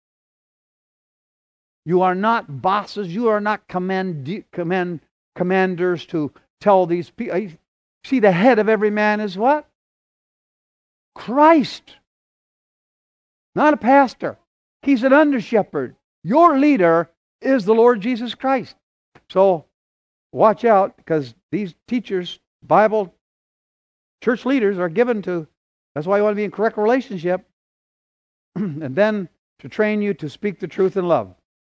You are not bosses. You are not command, command, commanders to tell these people. See, the head of every man is what? Christ. Not a pastor. He's an under-shepherd. Your leader is the Lord Jesus Christ. So, watch out, because these teachers, Bible, church leaders are given to, that's why you want to be in correct relationship, and then to train you to speak the truth in love.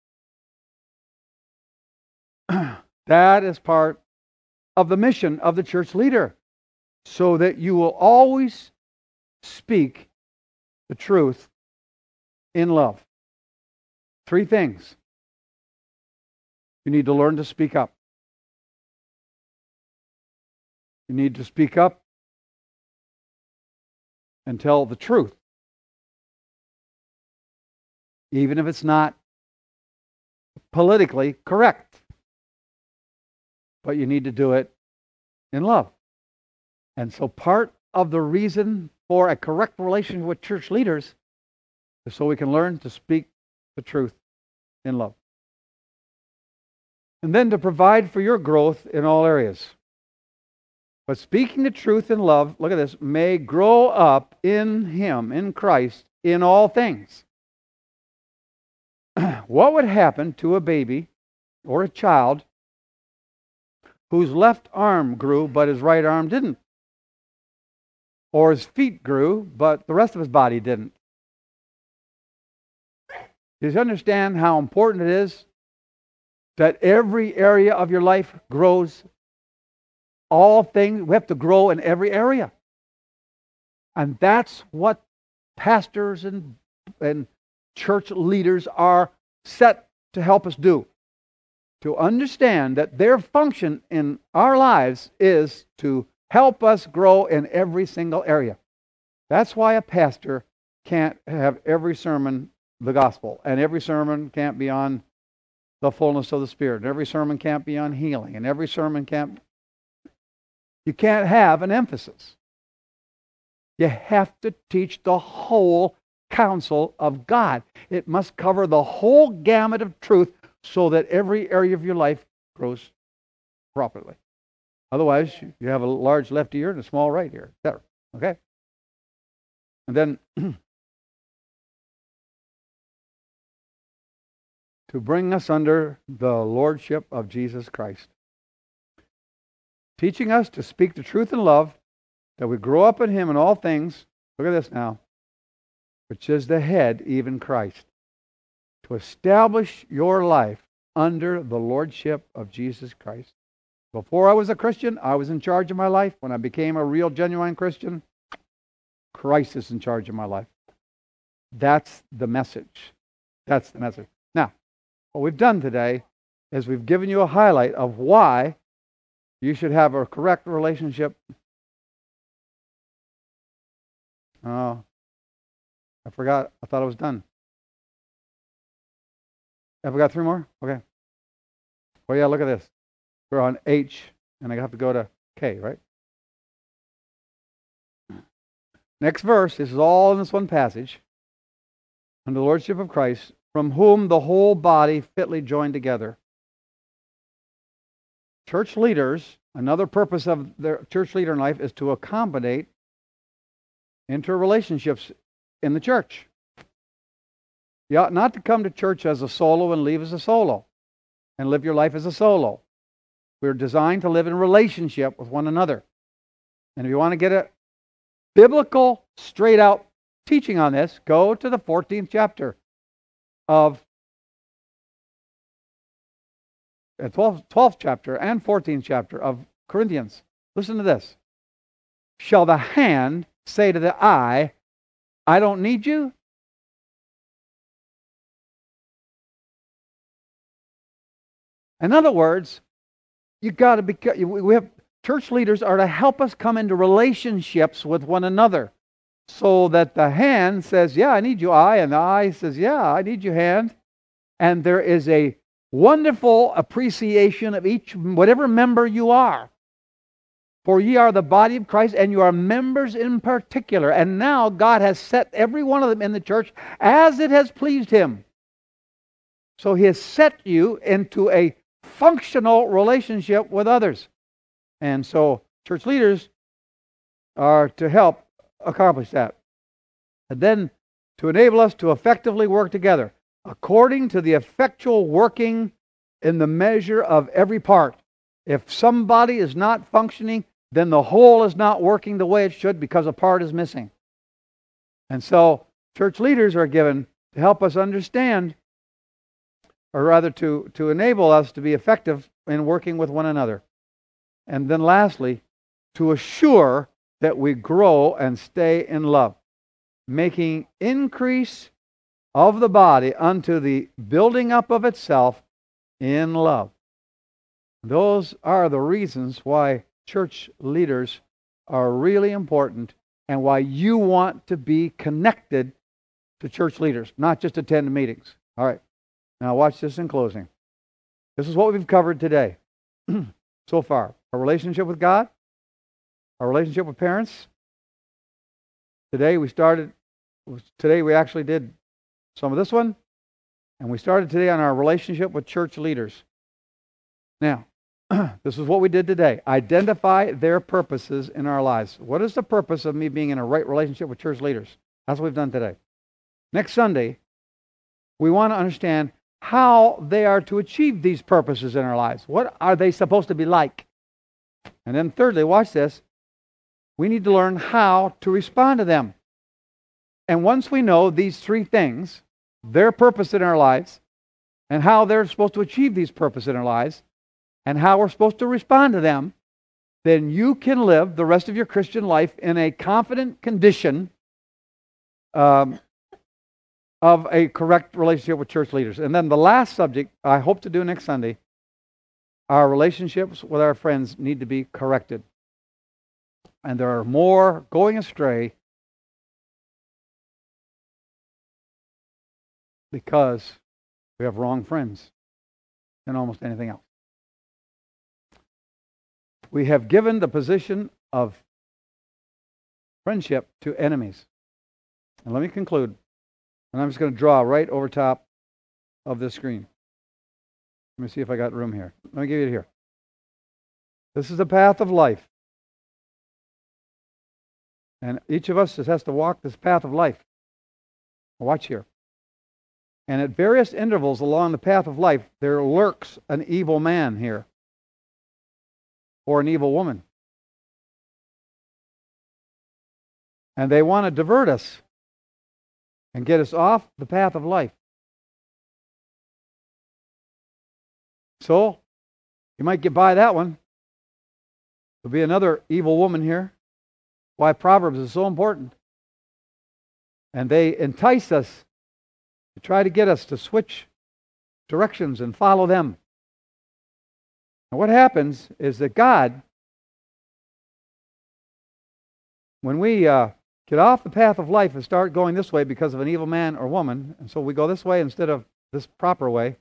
That is part of the mission of the church leader, so that you will always speak the truth in love. Three things. You need to learn to speak up. You need to speak up and tell the truth, even if it's not politically correct. But you need to do it in love. And so part of the reason for a correct relationship with church leaders is so we can learn to speak the truth in love. And then to provide for your growth in all areas. But speaking the truth in love, look at this, may grow up in Him, in Christ, in all things. What would happen to a baby or a child whose left arm grew but his right arm didn't? Or his feet grew but the rest of his body didn't? Do you understand how important it is that every area of your life grows. All things, we have to grow in every area. And that's what pastors and, and church leaders are set to help us do. To understand that their function in our lives is to help us grow in every single area. That's why a pastor can't have every sermon the gospel, and every sermon can't be on the fullness of the Spirit, and every sermon can't be on healing, and every sermon can't... You can't have an emphasis. You have to teach the whole counsel of God. It must cover the whole gamut of truth so that every area of your life grows properly. Otherwise, you have a large left ear and a small right ear. There. Okay? And then to bring us under the lordship of Jesus Christ. Teaching us to speak the truth in love, that we grow up in Him in all things. Look at this now. Which is the head, even Christ. To establish your life under the lordship of Jesus Christ. Before I was a Christian, I was in charge of my life. When I became a real, genuine Christian, Christ is in charge of my life. That's the message. That's the message. Now, what we've done today is we've given you a highlight of why you should have a correct relationship. Oh, I forgot. I thought I was done. Have we got three more? Okay. Oh yeah, look at this. We're on H, and I have to go to K, right? Next verse. This is all in this one passage. Under the lordship of Christ, from whom the whole body fitly joined together. Church leaders, another purpose of their church leader in life is to accommodate interrelationships in the church. You ought not to come to church as a solo and leave as a solo, and live your life as a solo. We're designed to live in relationship with one another. And if you want to get a biblical, straight-out teaching on this, go to the fourteenth chapter of the twelfth, twelfth chapter and fourteenth chapter of Corinthians. Listen to this. Shall the hand say to the eye, I don't need you? In other words, you got to be. We have church leaders are to help us come into relationships with one another, so that the hand says, "Yeah, I need you, eye," and the eye says, "Yeah, I need you, hand," and there is a wonderful appreciation of each, whatever member you are. For ye are the body of Christ, and you are members in particular. And now God has set every one of them in the church as it has pleased Him. So He has set you into a functional relationship with others. And so church leaders are to help accomplish that. And then to enable us to effectively work together according to the effectual working in the measure of every part. If somebody is not functioning, then the whole is not working the way it should because a part is missing. And so church leaders are given to help us understand, or rather to, to enable us to be effective in working with one another. And then lastly, to assure that we grow and stay in love, making increase of the body unto the building up of itself in love. Those are the reasons why church leaders are really important and why you want to be connected to church leaders, not just attend meetings. All right. Now watch this in closing. This is what we've covered today so far. Our relationship with God, our relationship with parents. Today we started, today we actually did some of this one, and we started today on our relationship with church leaders. Now, this is what we did today. Identify their purposes in our lives. What is the purpose of me being in a right relationship with church leaders? That's what we've done today. Next Sunday, we want to understand how they are to achieve these purposes in our lives. What are they supposed to be like? And then thirdly, watch this. We need to learn how to respond to them. And once we know these three things, their purpose in our lives, and how they're supposed to achieve these purposes in our lives and how we're supposed to respond to them, then you can live the rest of your Christian life in a confident condition um, of a correct relationship with church leaders. And then the last subject I hope to do next Sunday, our relationships with our friends need to be corrected. And there are more going astray because we have wrong friends than almost anything else. We have given the position of friendship to enemies. And let me conclude. And I'm just going to draw right over top of this screen. Let me see if I got room here. Let me give you it here. This is the path of life. And each of us just has to walk this path of life. Watch here. And at various intervals along the path of life, there lurks an evil man here. Or an evil woman. And they want to divert us and get us off the path of life. So, you might get by that one. There'll be another evil woman here. Why Proverbs is so important. And they entice us to try to get us to switch directions and follow them. And what happens is that God, when we uh, get off the path of life and start going this way because of an evil man or woman, and so we go this way instead of this proper way,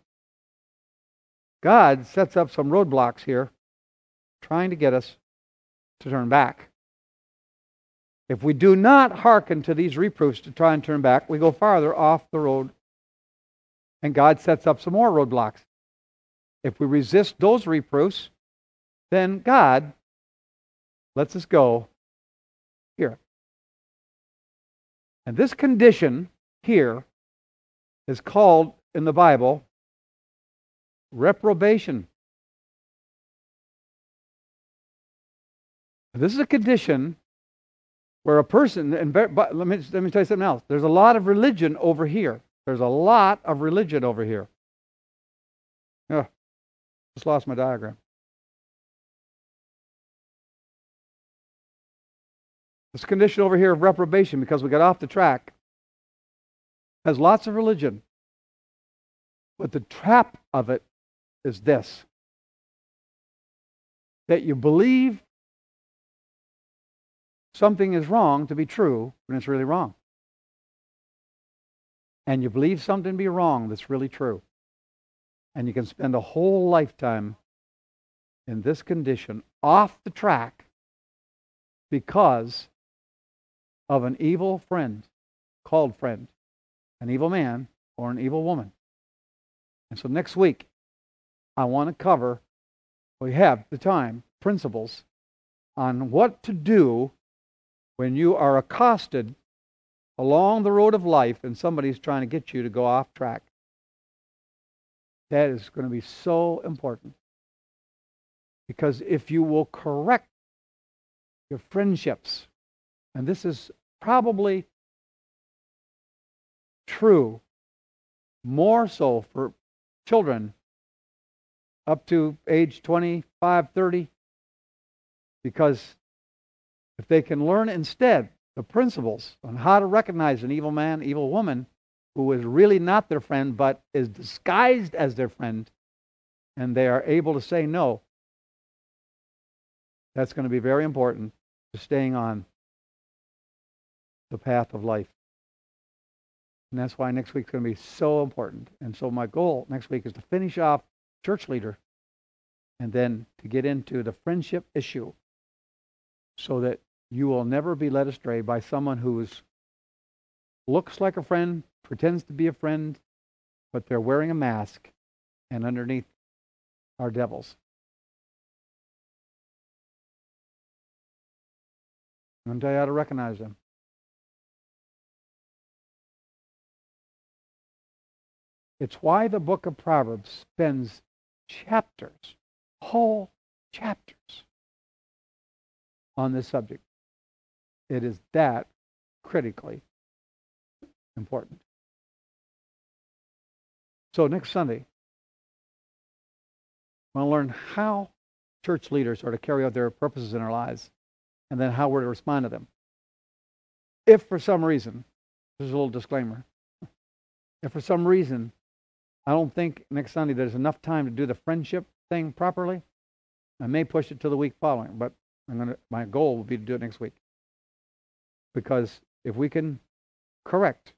God sets up some roadblocks here trying to get us to turn back. If we do not hearken to these reproofs to try and turn back, we go farther off the road, and God sets up some more roadblocks. If we resist those reproofs, then God lets us go here. And this condition here is called in the Bible reprobation. This is a condition where a person, and let me, let me tell you something else. There's a lot of religion over here. There's a lot of religion over here. Oh, just lost my diagram. This condition over here of reprobation, because we got off the track, has lots of religion. But the trap of it is this: that you believe something is wrong to be true when it's really wrong. And you believe something to be wrong that's really true. And you can spend a whole lifetime in this condition, off the track, because of an evil friend, called friend, an evil man or an evil woman. And so next week, I want to cover, we have the time, principles on what to do when you are accosted along the road of life and somebody's trying to get you to go off track. That is going to be so important. Because if you will correct your friendships, and this is probably true more so for children up to age twenty-five, thirty, because if they can learn instead the principles on how to recognize an evil man, evil woman, who is really not their friend but is disguised as their friend, and they are able to say no, that's going to be very important to staying on the path of life. And that's why next week's going to be so important. And so my goal next week is to finish off church leader and then to get into the friendship issue so that you will never be led astray by someone who looks like a friend, pretends to be a friend, but they're wearing a mask, and underneath are devils. I'm going to tell you how to recognize them. It's why the book of Proverbs spends chapters, whole chapters, on this subject. It is that critically important. So next Sunday, We want to learn how church leaders are to carry out their purposes in our lives, and then how we're to respond to them. If for some reason, this is a little disclaimer, if for some reason I don't think next Sunday there's enough time to do the friendship thing properly, I may push it to the week following, but I'm gonna, my goal will be to do it next week. Because if we can correct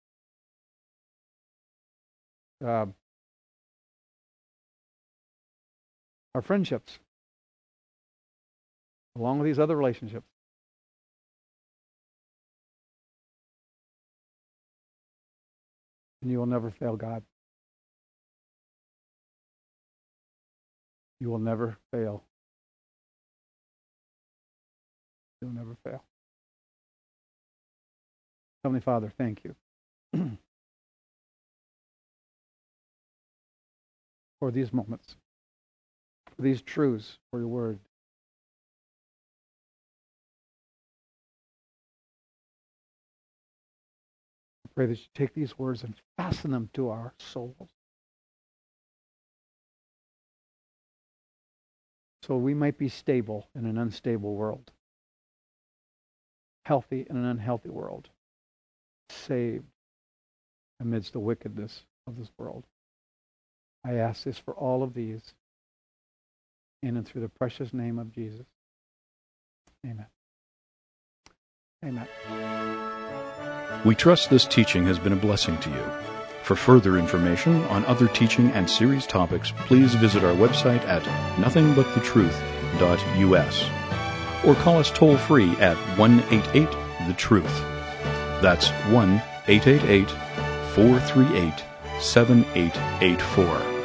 uh, our friendships, along with these other relationships, and you will never fail God. You will never fail. You'll never fail. Heavenly Father, thank you for these moments, for these truths, for your word. I pray that you take these words and fasten them to our souls, so we might be stable in an unstable world, healthy in an unhealthy world, saved amidst the wickedness of this world. I ask this for all of these in and through the precious name of Jesus. Amen. Amen. We trust this teaching has been a blessing to you. For further information on other teaching and series topics, please visit our website at nothing but the truth dot U S or call us toll-free at one eight eight the truth. That's one eight eight eight, four three eight, seven eight eight four.